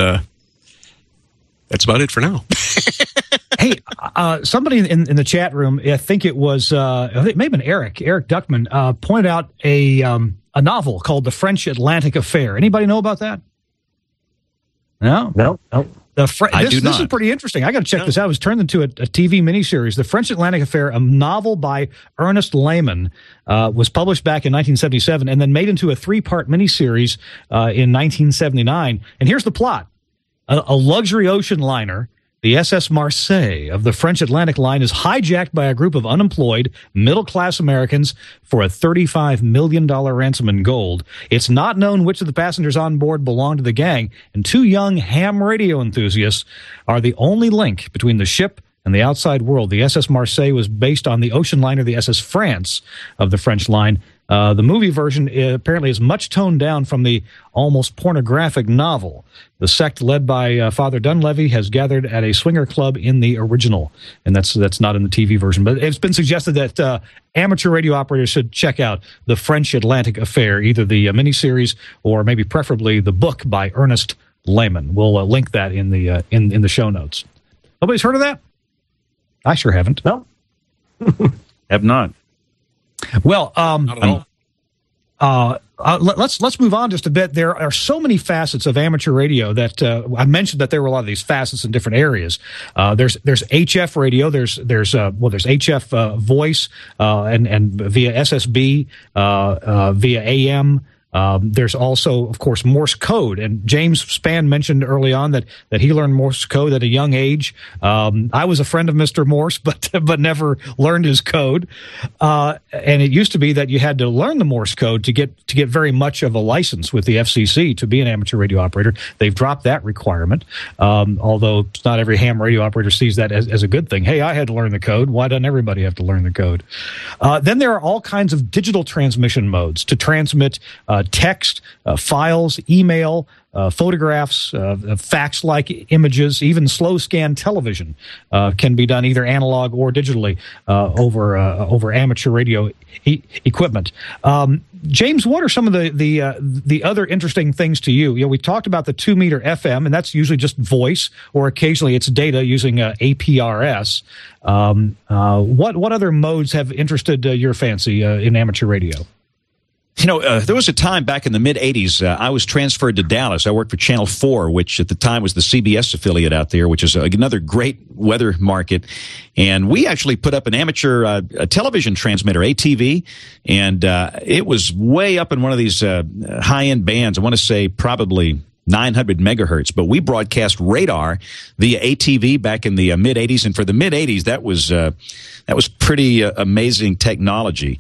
that's about it for now. Hey, somebody in the chat room, I think it was, it may have been Eric Duckman, pointed out a novel called The French Atlantic Affair. Anybody know about that? No? No. This is pretty interesting. I got to check this out. It was turned into a TV miniseries. The French Atlantic Affair, a novel by Ernest Lehman, was published back in 1977 and then made into a 3-part miniseries in 1979. And here's the plot. A luxury ocean liner, the SS Marseille of the French Atlantic Line, is hijacked by a group of unemployed, middle-class Americans for a $35 million ransom in gold. It's not known which of the passengers on board belong to the gang, and 2 young ham radio enthusiasts are the only link between the ship and the outside world. The SS Marseille was based on the ocean liner, the SS France of the French line. The movie version apparently is much toned down from the almost pornographic novel. The sect led by Father Dunleavy has gathered at a swinger club in the original, and that's not in the TV version. But it's been suggested that amateur radio operators should check out The French Atlantic Affair, either the miniseries or maybe preferably the book by Ernest Lehman. We'll link that in the show notes. Nobody's heard of that? I sure haven't. No. Have not. Well, Not at all. let's move on just a bit. There are so many facets of amateur radio that I mentioned that there were a lot of these facets in different areas. There's HF radio. There's HF voice and via SSB via AM. There's also, of course, Morse code. And James Spann mentioned early on that he learned Morse code at a young age. I was a friend of Mr. Morse, but never learned his code. And it used to be that you had to learn the Morse code to get very much of a license with the FCC to be an amateur radio operator. They've dropped that requirement. Although not every ham radio operator sees that as a good thing. Hey, I had to learn the code. Why doesn't everybody have to learn the code? Then there are all kinds of digital transmission modes to transmit text, files, email, photographs, fax-like images, even slow scan television can be done either analog or digitally over amateur radio equipment. James, what are some of the other interesting things to you? We talked about the 2-meter FM, and that's usually just voice, or occasionally it's data using APRS. What other modes have interested your fancy in amateur radio? There was a time back in the mid-'80s, I was transferred to Dallas. I worked for Channel 4, which at the time was the CBS affiliate out there, which is another great weather market. And we actually put up an amateur television transmitter, ATV, and it was way up in one of these high-end bands. I want to say probably 900 megahertz, but we broadcast radar via ATV back in the mid-'80s. And for the mid-'80s, that was pretty amazing technology.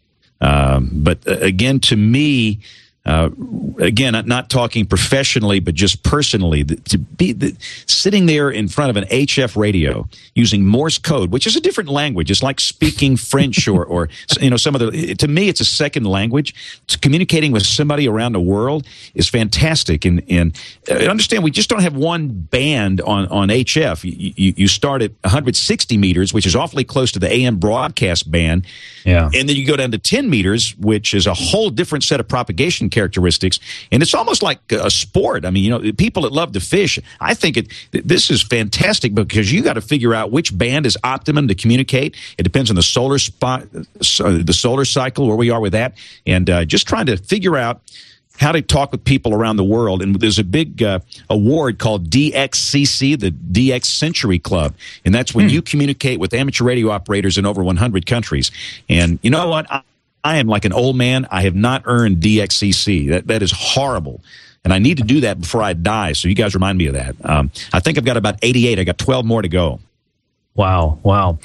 But again, to me, again, not talking professionally, but just personally, to be sitting there in front of an HF radio using Morse code, which is a different language. It's like speaking French or some of the, to me, it's a second language. Communicating with somebody around the world is fantastic. And understand, we just don't have one band on HF. You start at 160 meters, which is awfully close to the AM broadcast band. Yeah. And then you go down to 10 meters, which is a whole different set of propagation characteristics, and it's almost like a sport. I mean, people that love to fish, I think this is fantastic because you got to figure out which band is optimum to communicate. It depends on the solar cycle, where we are with that, and just trying to figure out how to talk with people around the world. And there's a big award called DXCC, the DX Century Club, and that's when you communicate with amateur radio operators in over 100 countries. And you know what? I am like an old man. I have not earned DXCC. That is horrible. And I need to do that before I die. So you guys remind me of that. I think I've got about 88. I got 12 more to go. Wow.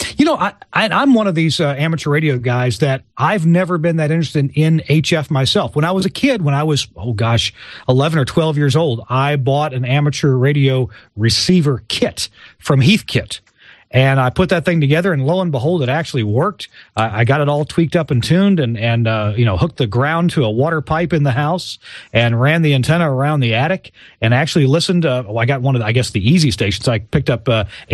I'm one of these amateur radio guys that I've never been that interested in HF myself. When I was a kid, when I was, 11 or 12 years old, I bought an amateur radio receiver kit from Heathkit. And I put that thing together, and lo and behold, it actually worked. I got it all tweaked up and tuned, and hooked the ground to a water pipe in the house, and ran the antenna around the attic, and actually listened. I got one of the easy stations. I picked up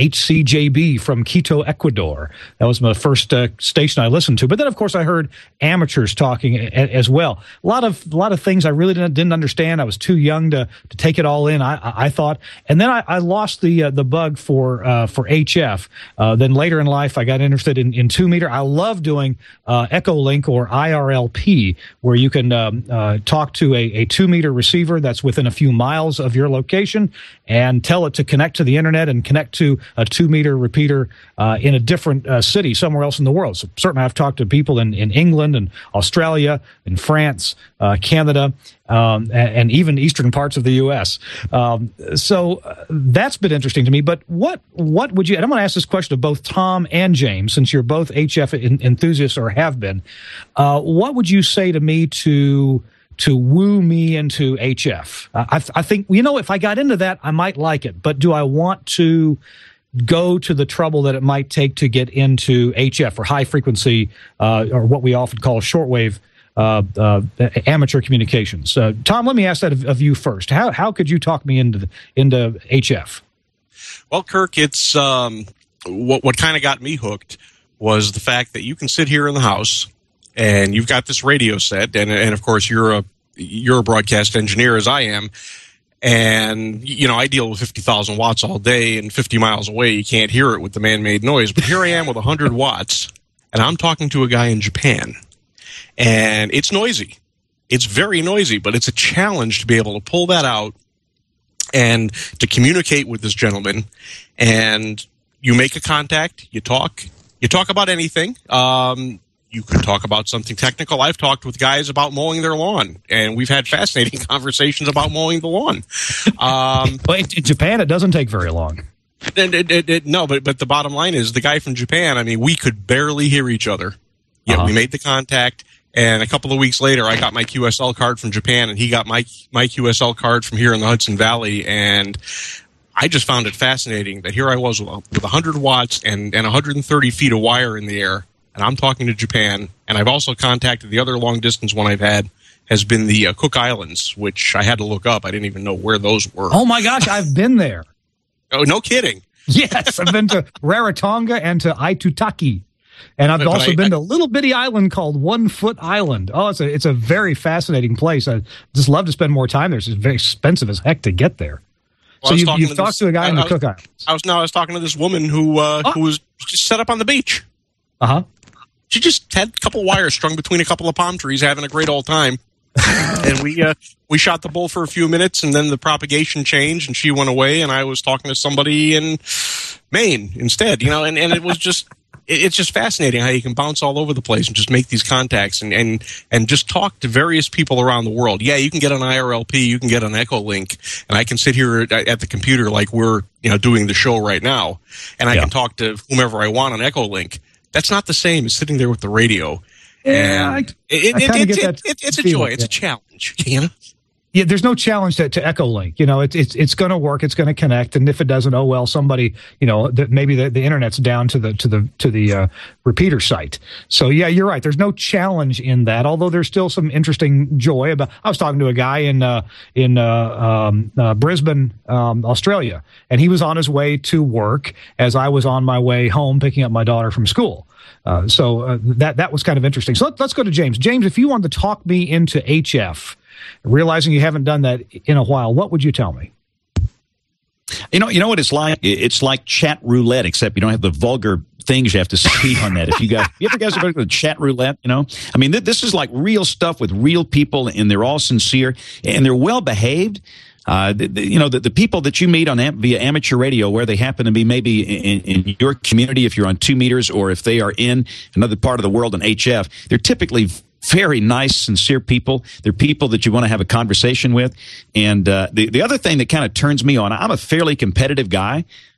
HCJB from Quito, Ecuador. That was my first station I listened to. But then, of course, I heard amateurs talking as well. A lot of things I really didn't understand. I was too young to take it all in. I thought, and then I lost the bug for HF. Then later in life, I got interested in 2 meter. I love doing Echolink or IRLP, where you can talk to a 2 meter receiver that's within a few miles of your location and tell it to connect to the internet and connect to a 2 meter repeater in a different city somewhere else in the world. So certainly I've talked to people in England and Australia and France, Canada, and even eastern parts of the U.S. So that's been interesting to me. But what would you, and I'm going to ask this question of both Tom and James, since you're both HF enthusiasts or have been, what would you say to me to woo me into HF? I think, if I got into that, I might like it. But do I want to go to the trouble that it might take to get into HF, or high frequency, or what we often call shortwave amateur communications? Tom, let me ask that of you first. How could you talk me into HF? Well, Kirk, it's what kind of got me hooked was the fact that you can sit here in the house and you've got this radio set, and of course you're a broadcast engineer, as I am, and I deal with 50,000 watts all day, and 50 miles away you can't hear it with the man-made noise. But here I am with 100 watts, and I'm talking to a guy in Japan, and it's noisy. It's very noisy, but it's a challenge to be able to pull that out and to communicate with this gentleman. And you make a contact, you talk about anything. You could talk about something technical. I've talked with guys about mowing their lawn, and we've had fascinating conversations about mowing the lawn. But in Japan, it doesn't take very long. No, but the bottom line is, the guy from Japan, I mean, we could barely hear each other. Yeah, we made the contact, and a couple of weeks later, I got my QSL card from Japan, and he got my QSL card from here in the Hudson Valley, and I just found it fascinating that here I was with 100 watts and 130 feet of wire in the air, and I'm talking to Japan. And I've also contacted, the other long-distance one I've had has been the Cook Islands, which I had to look up. I didn't even know where those were. Oh, my gosh, I've been there. Oh, no kidding. Yes, I've been to Rarotonga and to Aitutaki. And I've also been to a little bitty island called One Foot Island. Oh, it's a very fascinating place. I just love to spend more time there. It's very expensive as heck to get there. Well, so you've talked to a guy in the Cook Islands. I was talking to this woman who was just set up on the beach. She just had a couple of wires strung between a couple of palm trees, having a great old time. And we shot the bull for a few minutes, and then the propagation changed, and she went away, and I was talking to somebody in Maine instead. And it was just, it's just fascinating how you can bounce all over the place and just make these contacts and just talk to various people around the world. Yeah, you can get an IRLP, you can get an Echolink, and I can sit here at the computer like we're doing the show right now, and I can talk to whomever I want on Echolink. That's not the same as sitting there with the radio. Yeah, it's a joy. It's a challenge. Yeah, there's no challenge to Echolink. It's going to work. It's going to connect. And if it doesn't, oh well, somebody, maybe the internet's down to the repeater site. So yeah, you're right. There's no challenge in that. Although there's still some interesting joy about. I was talking to a guy in Brisbane, Australia, and he was on his way to work as I was on my way home picking up my daughter from school. So that was kind of interesting. So let's go to James. James, if you wanted to talk me into HF, realizing you haven't done that in a while, what would you tell me? You know what it's like? It's like chat roulette, except you don't have the vulgar things you have to speak on that. You ever guys heard of chat roulette? I mean, this is like real stuff with real people, and they're all sincere and they're well behaved. The people that you meet on via amateur radio, where they happen to be maybe in your community, if you're on 2 meters, or if they are in another part of the world in HF, they're typically very nice, sincere people. They're people that you want to have a conversation with. And the other thing that kind of turns me on, I'm a fairly competitive guy.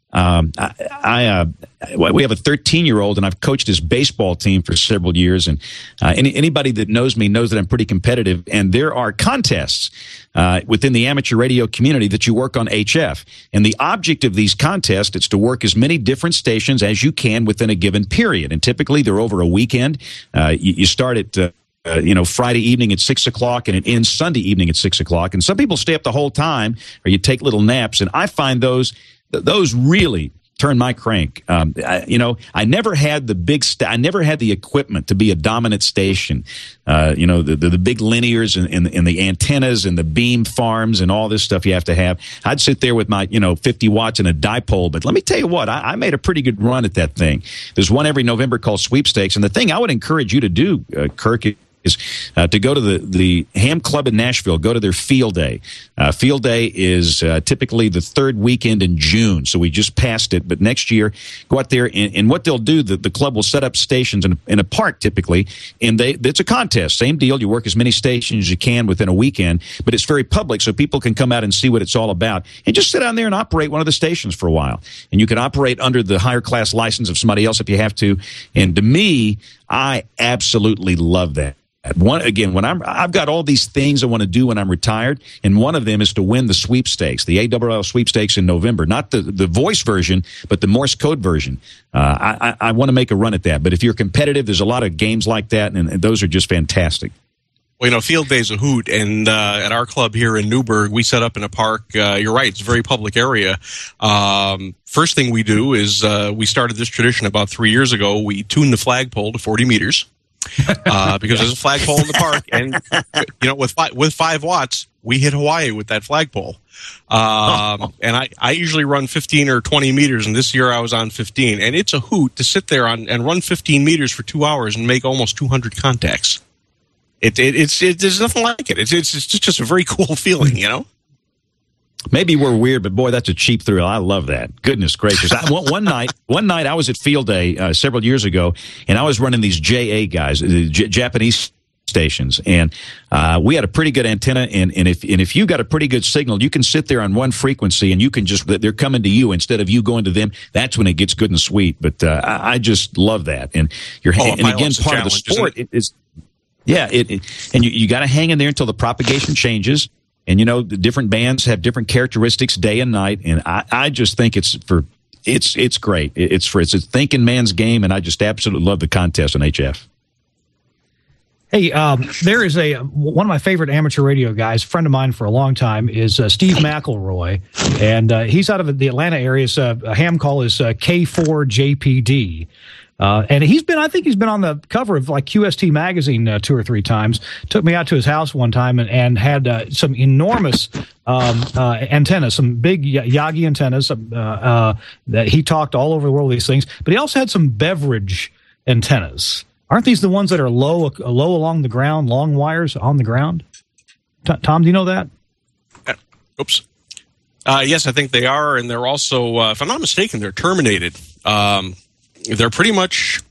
We have a 13-year-old, and I've coached his baseball team for several years. And anybody that knows me knows that I'm pretty competitive. And there are contests within the amateur radio community that you work on HF. And the object of these contests is to work as many different stations as you can within a given period. And typically they're over a weekend. You start at Friday evening at 6 o'clock, and it ends Sunday evening at 6 o'clock. And some people stay up the whole time, or you take little naps. And I find those really turn my crank. I never had the I never had the equipment to be a dominant station. The big linears and the antennas and the beam farms and all this stuff you have to have. I'd sit there with my 50 watts and a dipole. But let me tell you what, I made a pretty good run at that thing. There's one every November called Sweepstakes, and the thing I would encourage you to do, Kirk, is to go to the Ham Club in Nashville. Go to their field day. Field day is typically the third weekend in June, so we just passed it. But next year, go out there, and what they'll do, the club will set up stations in a park typically, and it's a contest. Same deal. You work as many stations as you can within a weekend, but it's very public, so people can come out and see what it's all about, and just sit down there and operate one of the stations for a while. And you can operate under the higher class license of somebody else if you have to. And to me, I absolutely love that. I've got all these things I want to do when I'm retired, and one of them is to win the sweepstakes, the AWL sweepstakes in November. Not the voice version, but the Morse code version. I want to make a run at that. But if you're competitive, there's a lot of games like that, and those are just fantastic. Well, field day's a hoot, and at our club here in Newburgh, we set up in a park. You're right, it's a very public area. First thing we do is we started this tradition about 3 years ago. We tuned the flagpole to 40 meters. Because there's a flagpole in the park, and with 5 watts, we hit Hawaii with that flagpole. And I usually run 15 or 20 meters, and this year I was on 15, and it's a hoot to sit there and run 15 meters for 2 hours and make almost 200 contacts. There's nothing like it. It's just a very cool feeling, Maybe we're weird, but boy, that's a cheap thrill. I love that. Goodness gracious! One night I was at field day several years ago, and I was running these JA guys, the Japanese stations, and we had a pretty good antenna. And if you got a pretty good signal, you can sit there on one frequency, and you can they're coming to you instead of you going to them. That's when it gets good and sweet. But I just love that. And again, part of the sport is. Yeah, and you got to hang in there until the propagation changes. And, the different bands have different characteristics day and night. And I just think it's great. It's a thinking man's game. And I just absolutely love the contest on HF. Hey, there is one of my favorite amateur radio guys, a friend of mine for a long time, is Steve McElroy. And he's out of the Atlanta area. A ham call is K4JPD. And I think he's been on the cover of like QST magazine 2 or 3 times. Took me out to his house one time and had some enormous antennas, some big Yagi antennas that he talked all over the world, these things. But he also had some beverage antennas. Aren't these the ones that are low along the ground, long wires on the ground? Tom, do you know that? Oops. Yes, I think they are. And they're also, if I'm not mistaken, they're terminated. They're pretty much,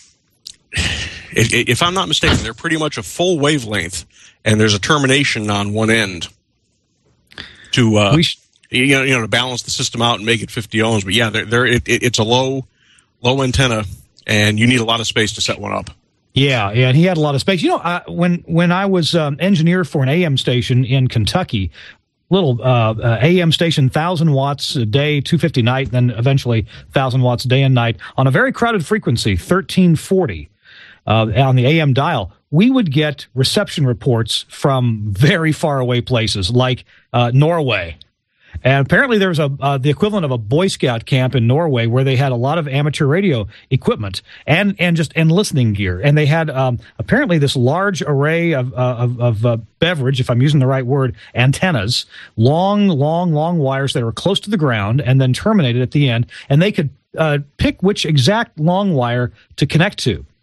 if I'm not mistaken, they're pretty much a full wavelength, and there's a termination on one end to to balance the system out and make it 50 ohms. But yeah, it's a low antenna, and you need a lot of space to set one up. Yeah, and he had a lot of space. When I was engineer for an AM station in Kentucky. Little AM station, 1,000 watts a day, 250 night, then eventually 1,000 watts day and night on a very crowded frequency, 1340 on the AM dial. We would get reception reports from very far away places like Norway. And apparently there was the equivalent of a Boy Scout camp in Norway where they had a lot of amateur radio equipment and listening gear. And they had apparently this large array of beverage, if I'm using the right word, antennas, long wires that were close to the ground and then terminated at the end. And they could pick which exact long wire to connect to.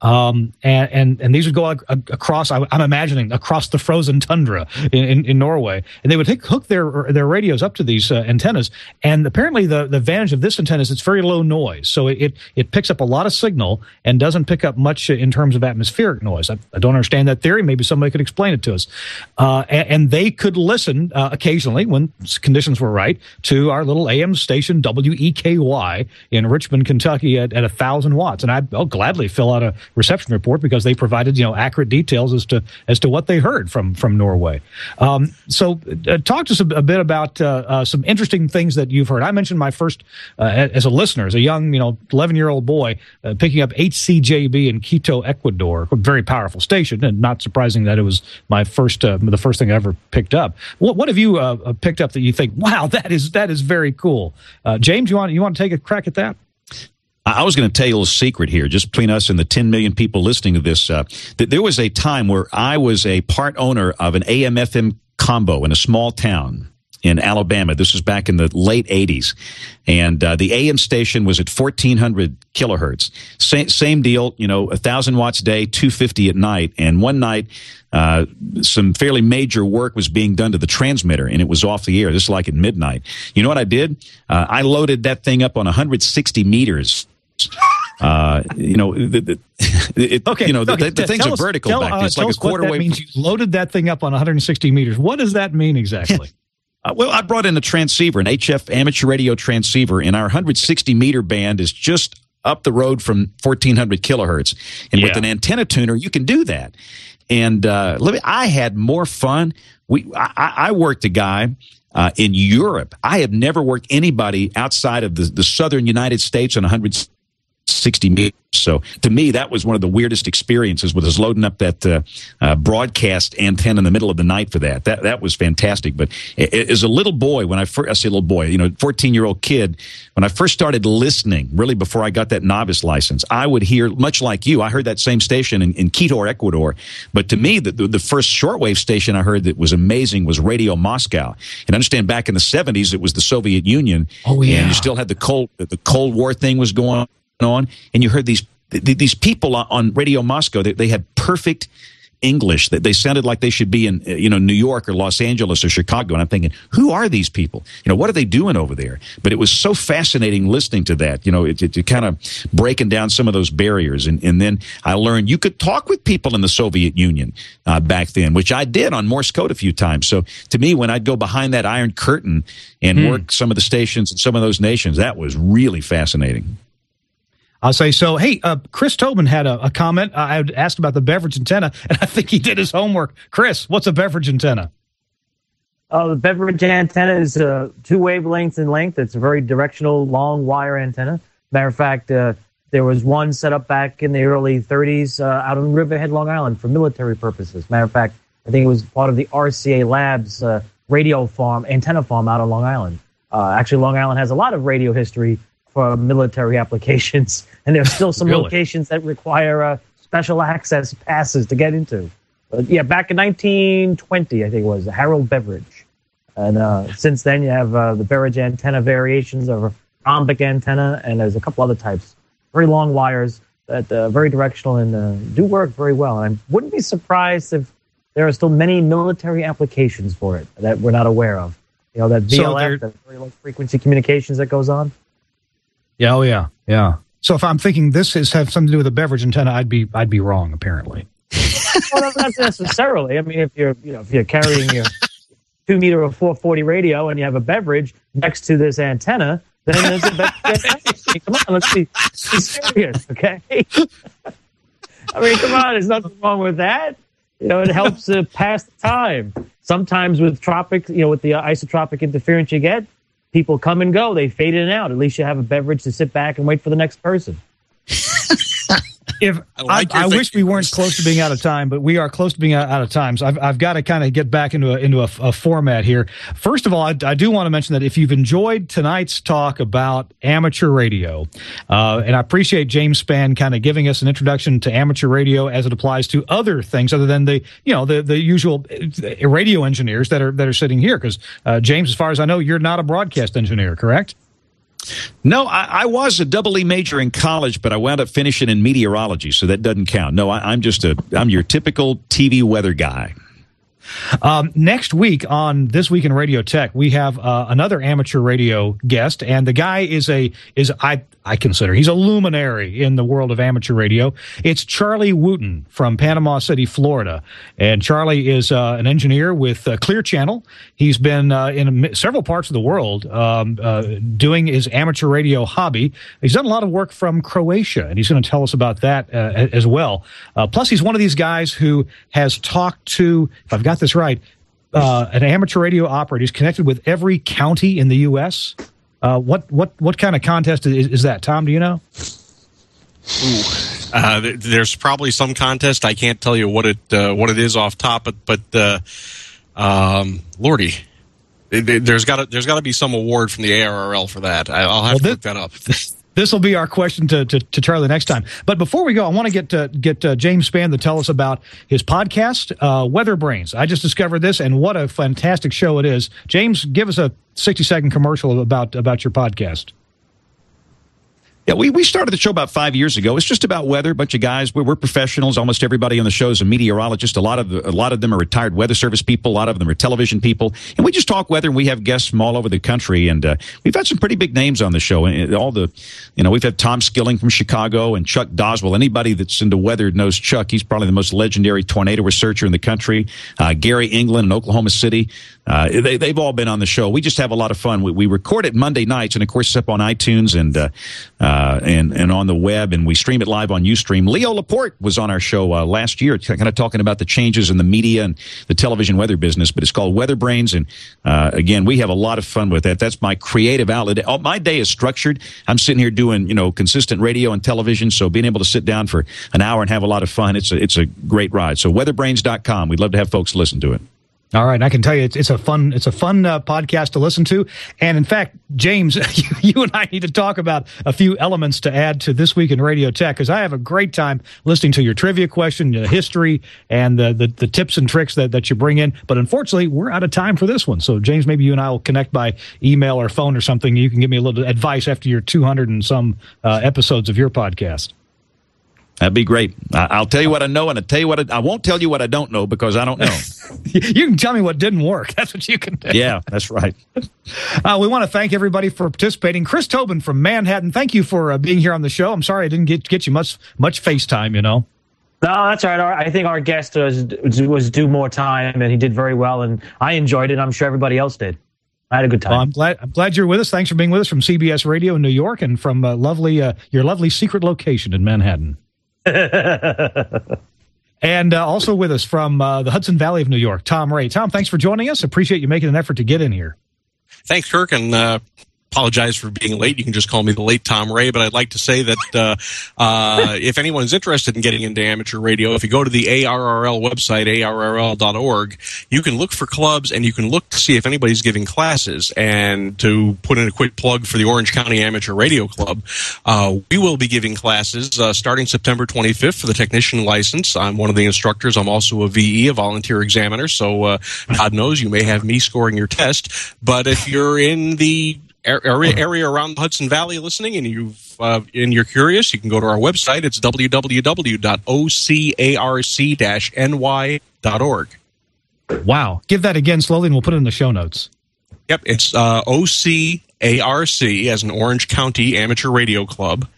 and these would go across. I'm imagining across the frozen tundra in Norway, and they would hook their radios up to these antennas. And apparently, the advantage of this antenna is it's very low noise, so it picks up a lot of signal and doesn't pick up much in terms of atmospheric noise. I don't understand that theory. Maybe somebody could explain it to us. And they could listen occasionally when conditions were right to our little AM station WEKY in Richmond, Kentucky at 1,000 watts. And I'll gladly fill out a reception report because they provided accurate details as to what they heard from Norway. So talk to us a bit about some interesting things that you've heard. I mentioned my first as a listener, as a young 11-year-old boy picking up HCJB in Quito, Ecuador, a very powerful station, and not surprising that it was my first the first thing I ever picked up. What have you picked up that you think, wow, that is very cool? James, you want to take a crack at that? I was going to tell you a little secret here, just between us and the 10 million people listening to this, that there was a time where I was a part owner of an AM/FM combo in a small town in Alabama. This was back in the late 80s. And the AM station was at 1,400 kilohertz. Same deal, 1,000 watts a day, 250 at night. And one night, some fairly major work was being done to the transmitter, and it was off the air. This is like at midnight. You know what I did? I loaded that thing up on 160 meters. The things are vertical back there. It's like a quarter wave. That means you loaded that thing up on 160 meters. What does that mean exactly? Well, I brought in a transceiver, an HF amateur radio transceiver, and our 160 meter band is just up the road from 1,400 kilohertz. And with an antenna tuner, you can do that. And I had more fun. I worked a guy in Europe. I have never worked anybody outside of the southern United States on 160 meters. So to me, that was one of the weirdest experiences, was loading up that broadcast antenna in the middle of the night for that. That was fantastic. But as a little boy, I say little boy, 14-year-old kid, when I first started listening, really before I got that novice license, I would hear, much like you, I heard that same station in Quito, Ecuador. But to me, the first shortwave station I heard that was amazing was Radio Moscow. And I understand back in the 70s, it was the Soviet Union. Oh, yeah. And you still had the Cold War thing was going on, and you heard these people on Radio Moscow. They had perfect English. That they sounded like they should be in New York or Los Angeles or Chicago. And I'm thinking, who are these people? What are they doing over there? But it was so fascinating listening to that. It kind of breaking down some of those barriers. And then I learned you could talk with people in the Soviet Union back then, which I did on Morse code a few times. So to me, when I'd go behind that iron curtain and work some of the stations in some of those nations, that was really fascinating. I'll say so. Hey, Chris Tobin had a comment. I had asked about the beverage antenna, and I think he did his homework. Chris, what's a beverage antenna? The beverage antenna is 2 wavelengths in length. It's a very directional, long wire antenna. Matter of fact, there was one set up back in the early 30s out on Riverhead, Long Island, for military purposes. Matter of fact, I think it was part of the RCA Labs radio farm, antenna farm out on Long Island. Actually, Long Island has a lot of radio history for military applications, and there's still some locations that require special access passes to get into. But back in 1920, I think it was Harold Beveridge, and since then you have the beverage antenna variations of a rhombic antenna, and there's a couple other types, very long wires that very directional and do work very well. And I wouldn't be surprised if there are still many military applications for it that we're not aware of. That VLF, that very low frequency communications that goes on. Yeah, oh yeah. So if I'm thinking this has something to do with a beverage antenna, I'd be wrong, apparently. Well, not necessarily. I mean, if you're carrying your 2 meter or 440 radio and you have a beverage next to this antenna, then there's a beverage. Come on, let's be serious, okay? I mean, come on, there's nothing wrong with that. It helps pass the time. Sometimes with with the isotropic interference you get, people come and go. They fade in and out. At least you have a beverage to sit back and wait for the next person. I wish we weren't close to being out of time, but we are close to being out of time. So I've got to kind of get back into a format here. First of all, I do want to mention that if you've enjoyed tonight's talk about amateur radio, and I appreciate James Spann kind of giving us an introduction to amateur radio as it applies to other things other than the usual radio engineers that are sitting here. Because James, as far as I know, you're not a broadcast engineer, correct? No, I was a double E major in college, but I wound up finishing in meteorology, so that doesn't count. No, I'm your typical TV weather guy. Next week on This Week in Radio Tech, we have another amateur radio guest, and the guy I consider he's a luminary in the world of amateur radio. It's Charlie Wooten from Panama City, Florida, and Charlie is an engineer with Clear Channel. He's been in several parts of the world doing his amateur radio hobby. He's done a lot of work from Croatia, and he's going to tell us about that as well. Plus, he's one of these guys who has talked to, if I've got this right, an amateur radio operator. He's connected with every county in the U.S. What kind of contest is that, Tom? Do you know? There's probably some contest. I can't tell you what it is off top, but Lordy, there's got to be some award from the ARRL for that. I'll have to look that up. This will be our question to Charlie next time. But before we go, I want to get James Spann to tell us about his podcast, Weather Brains. I just discovered this, and what a fantastic show it is. James, give us a 60-second commercial about your podcast. Yeah, we started the show about 5 years ago. It's just about weather. A bunch of guys. We're professionals. Almost everybody on the show is a meteorologist. A lot of them are retired weather service people. A lot of them are television people. And we just talk weather, and we have guests from all over the country. And we've had some pretty big names on the show. And we've had Tom Skilling from Chicago and Chuck Doswell. Anybody that's into weather knows Chuck. He's probably the most legendary tornado researcher in the country. Gary England in Oklahoma City. They've all been on the show. We just have a lot of fun. We record it Monday nights, and of course it's up on iTunes and on the web, and we stream it live on Ustream. Leo Laporte was on our show last year, kind of talking about the changes in the media and the television weather business, but it's called Weather Brains, and again, we have a lot of fun with that. That's my creative outlet. My day is structured. I'm sitting here doing, consistent radio and television, so being able to sit down for an hour and have a lot of fun, it's a great ride. So weatherbrains.com. We'd love to have folks listen to it. All right, I can tell you it's a fun podcast to listen to, and in fact, James, you and I need to talk about a few elements to add to This Week in Radio Tech, because I have a great time listening to your trivia question, the history, and the tips and tricks that you bring in. But unfortunately, we're out of time for this one. So James, maybe you and I will connect by email or phone or something. You can give me a little advice after your 200 and some episodes of your podcast. That'd be great. I'll tell you what I know, and I'll tell you what I won't tell you what I don't know, because I don't know. You can tell me what didn't work. That's what you can do. Yeah, that's right. We want to thank everybody for participating. Chris Tobin from Manhattan, thank you for being here on the show. I'm sorry I didn't get you much FaceTime, No, that's all right. I think our guest was due more time, and he did very well, and I enjoyed it. I'm sure everybody else did. I had a good time. Well, I'm glad you're with us. Thanks for being with us from CBS Radio in New York and from your lovely secret location in Manhattan. And also with us from the Hudson Valley of New York, Tom Ray. Tom, thanks for joining us. Appreciate you making an effort to get in here. Thanks, Kirk, and apologize for being late. You can just call me the late Tom Ray, but I'd like to say that if anyone's interested in getting into amateur radio, if you go to the ARRL website, arrl.org, you can look for clubs, and you can look to see if anybody's giving classes. And to put in a quick plug for the Orange County Amateur Radio Club, we will be giving classes starting September 25th for the technician license. I'm one of the instructors. I'm also a VE, a volunteer examiner, so God knows you may have me scoring your test. But if you're in the area around the Hudson Valley listening, and you're curious, you can go to our website. It's www.ocarc-ny.org. Wow. Give that again slowly, and we'll put it in the show notes. Yep, it's OCARC, as in Orange County Amateur Radio Club,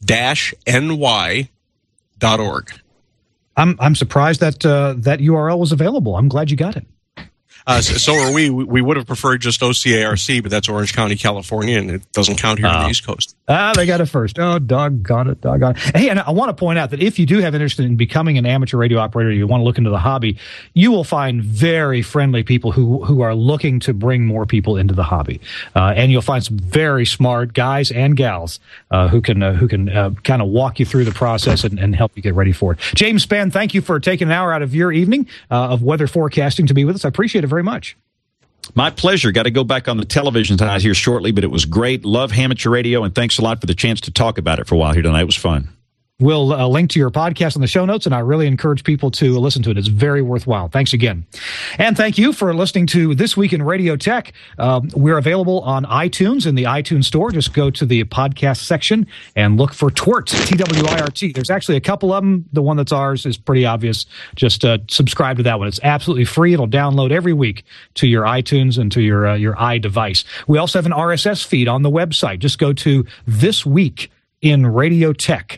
-ny.org. I'm surprised that that URL was available. I'm glad you got it. So are we. We would have preferred just OCARC, but that's Orange County, California, and it doesn't count here on the East Coast. They got it first. Oh, doggone it. Hey, and I want to point out that if you do have interest in becoming an amateur radio operator, you want to look into the hobby, you will find very friendly people who are looking to bring more people into the hobby. And you'll find some very smart guys and gals who can kind of walk you through the process and help you get ready for it. James Spann, thank you for taking an hour out of your evening of weather forecasting to be with us. I appreciate it very much. My pleasure. Got to go back on the television side here shortly, but it was great. Love amateur radio, and thanks a lot for the chance to talk about it for a while here tonight. It was fun. We'll link to your podcast in the show notes, and I really encourage people to listen to it. It's very worthwhile. Thanks again. And thank you for listening to This Week in Radio Tech. We're available on iTunes in the iTunes store. Just go to the podcast section and look for Twirt, T-W-I-R-T. There's actually a couple of them. The one that's ours is pretty obvious. Just subscribe to that one. It's absolutely free. It'll download every week to your iTunes and to your iDevice. We also have an RSS feed on the website. Just go to This Week in Radiotech.com,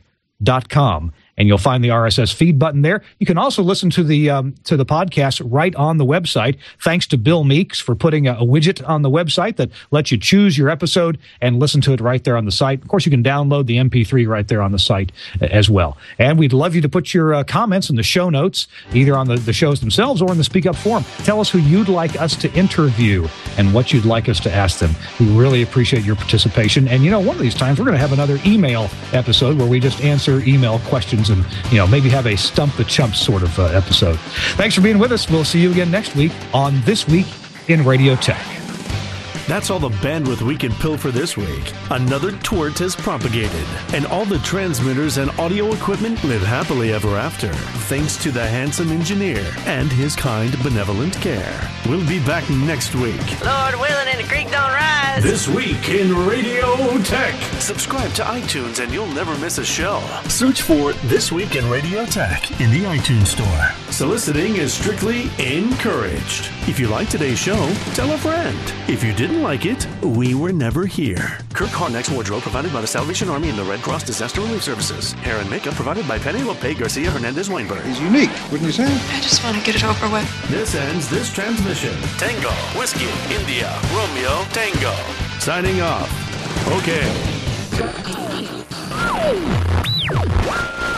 and you'll find the RSS feed button there. You can also listen to the podcast right on the website. Thanks to Bill Meeks for putting a widget on the website that lets you choose your episode and listen to it right there on the site. Of course, you can download the MP3 right there on the site as well. And we'd love you to put your comments in the show notes, either on the shows themselves or in the Speak Up forum. Tell us who you'd like us to interview and what you'd like us to ask them. We really appreciate your participation. And, one of these times we're going to have another email episode where we just answer email questions and, maybe have a Stump the Chump sort of episode. Thanks for being with us. We'll see you again next week on This Week in Radio Tech. That's all the bandwidth we can pilfer this week. Another Twirt has propagated, and all the transmitters and audio equipment live happily ever after, thanks to the handsome engineer and his kind, benevolent care. We'll be back next week. Lord willing and the creek don't rise. This Week in Radio Tech. Subscribe to iTunes and you'll never miss a show. Search for This Week in Radio Tech in the iTunes Store. Soliciting is strictly encouraged. If you like today's show, tell a friend. If you didn't like it, we were never here. Kirk Harnack's wardrobe provided by the Salvation Army and the Red Cross Disaster Relief Services. Hair and makeup provided by Penelope Garcia Hernandez Weinberg. He's unique, wouldn't you say? I just want to get it over with. This ends this transmission. Tango, Whiskey, India, Romeo, Tango. Signing off. Okay.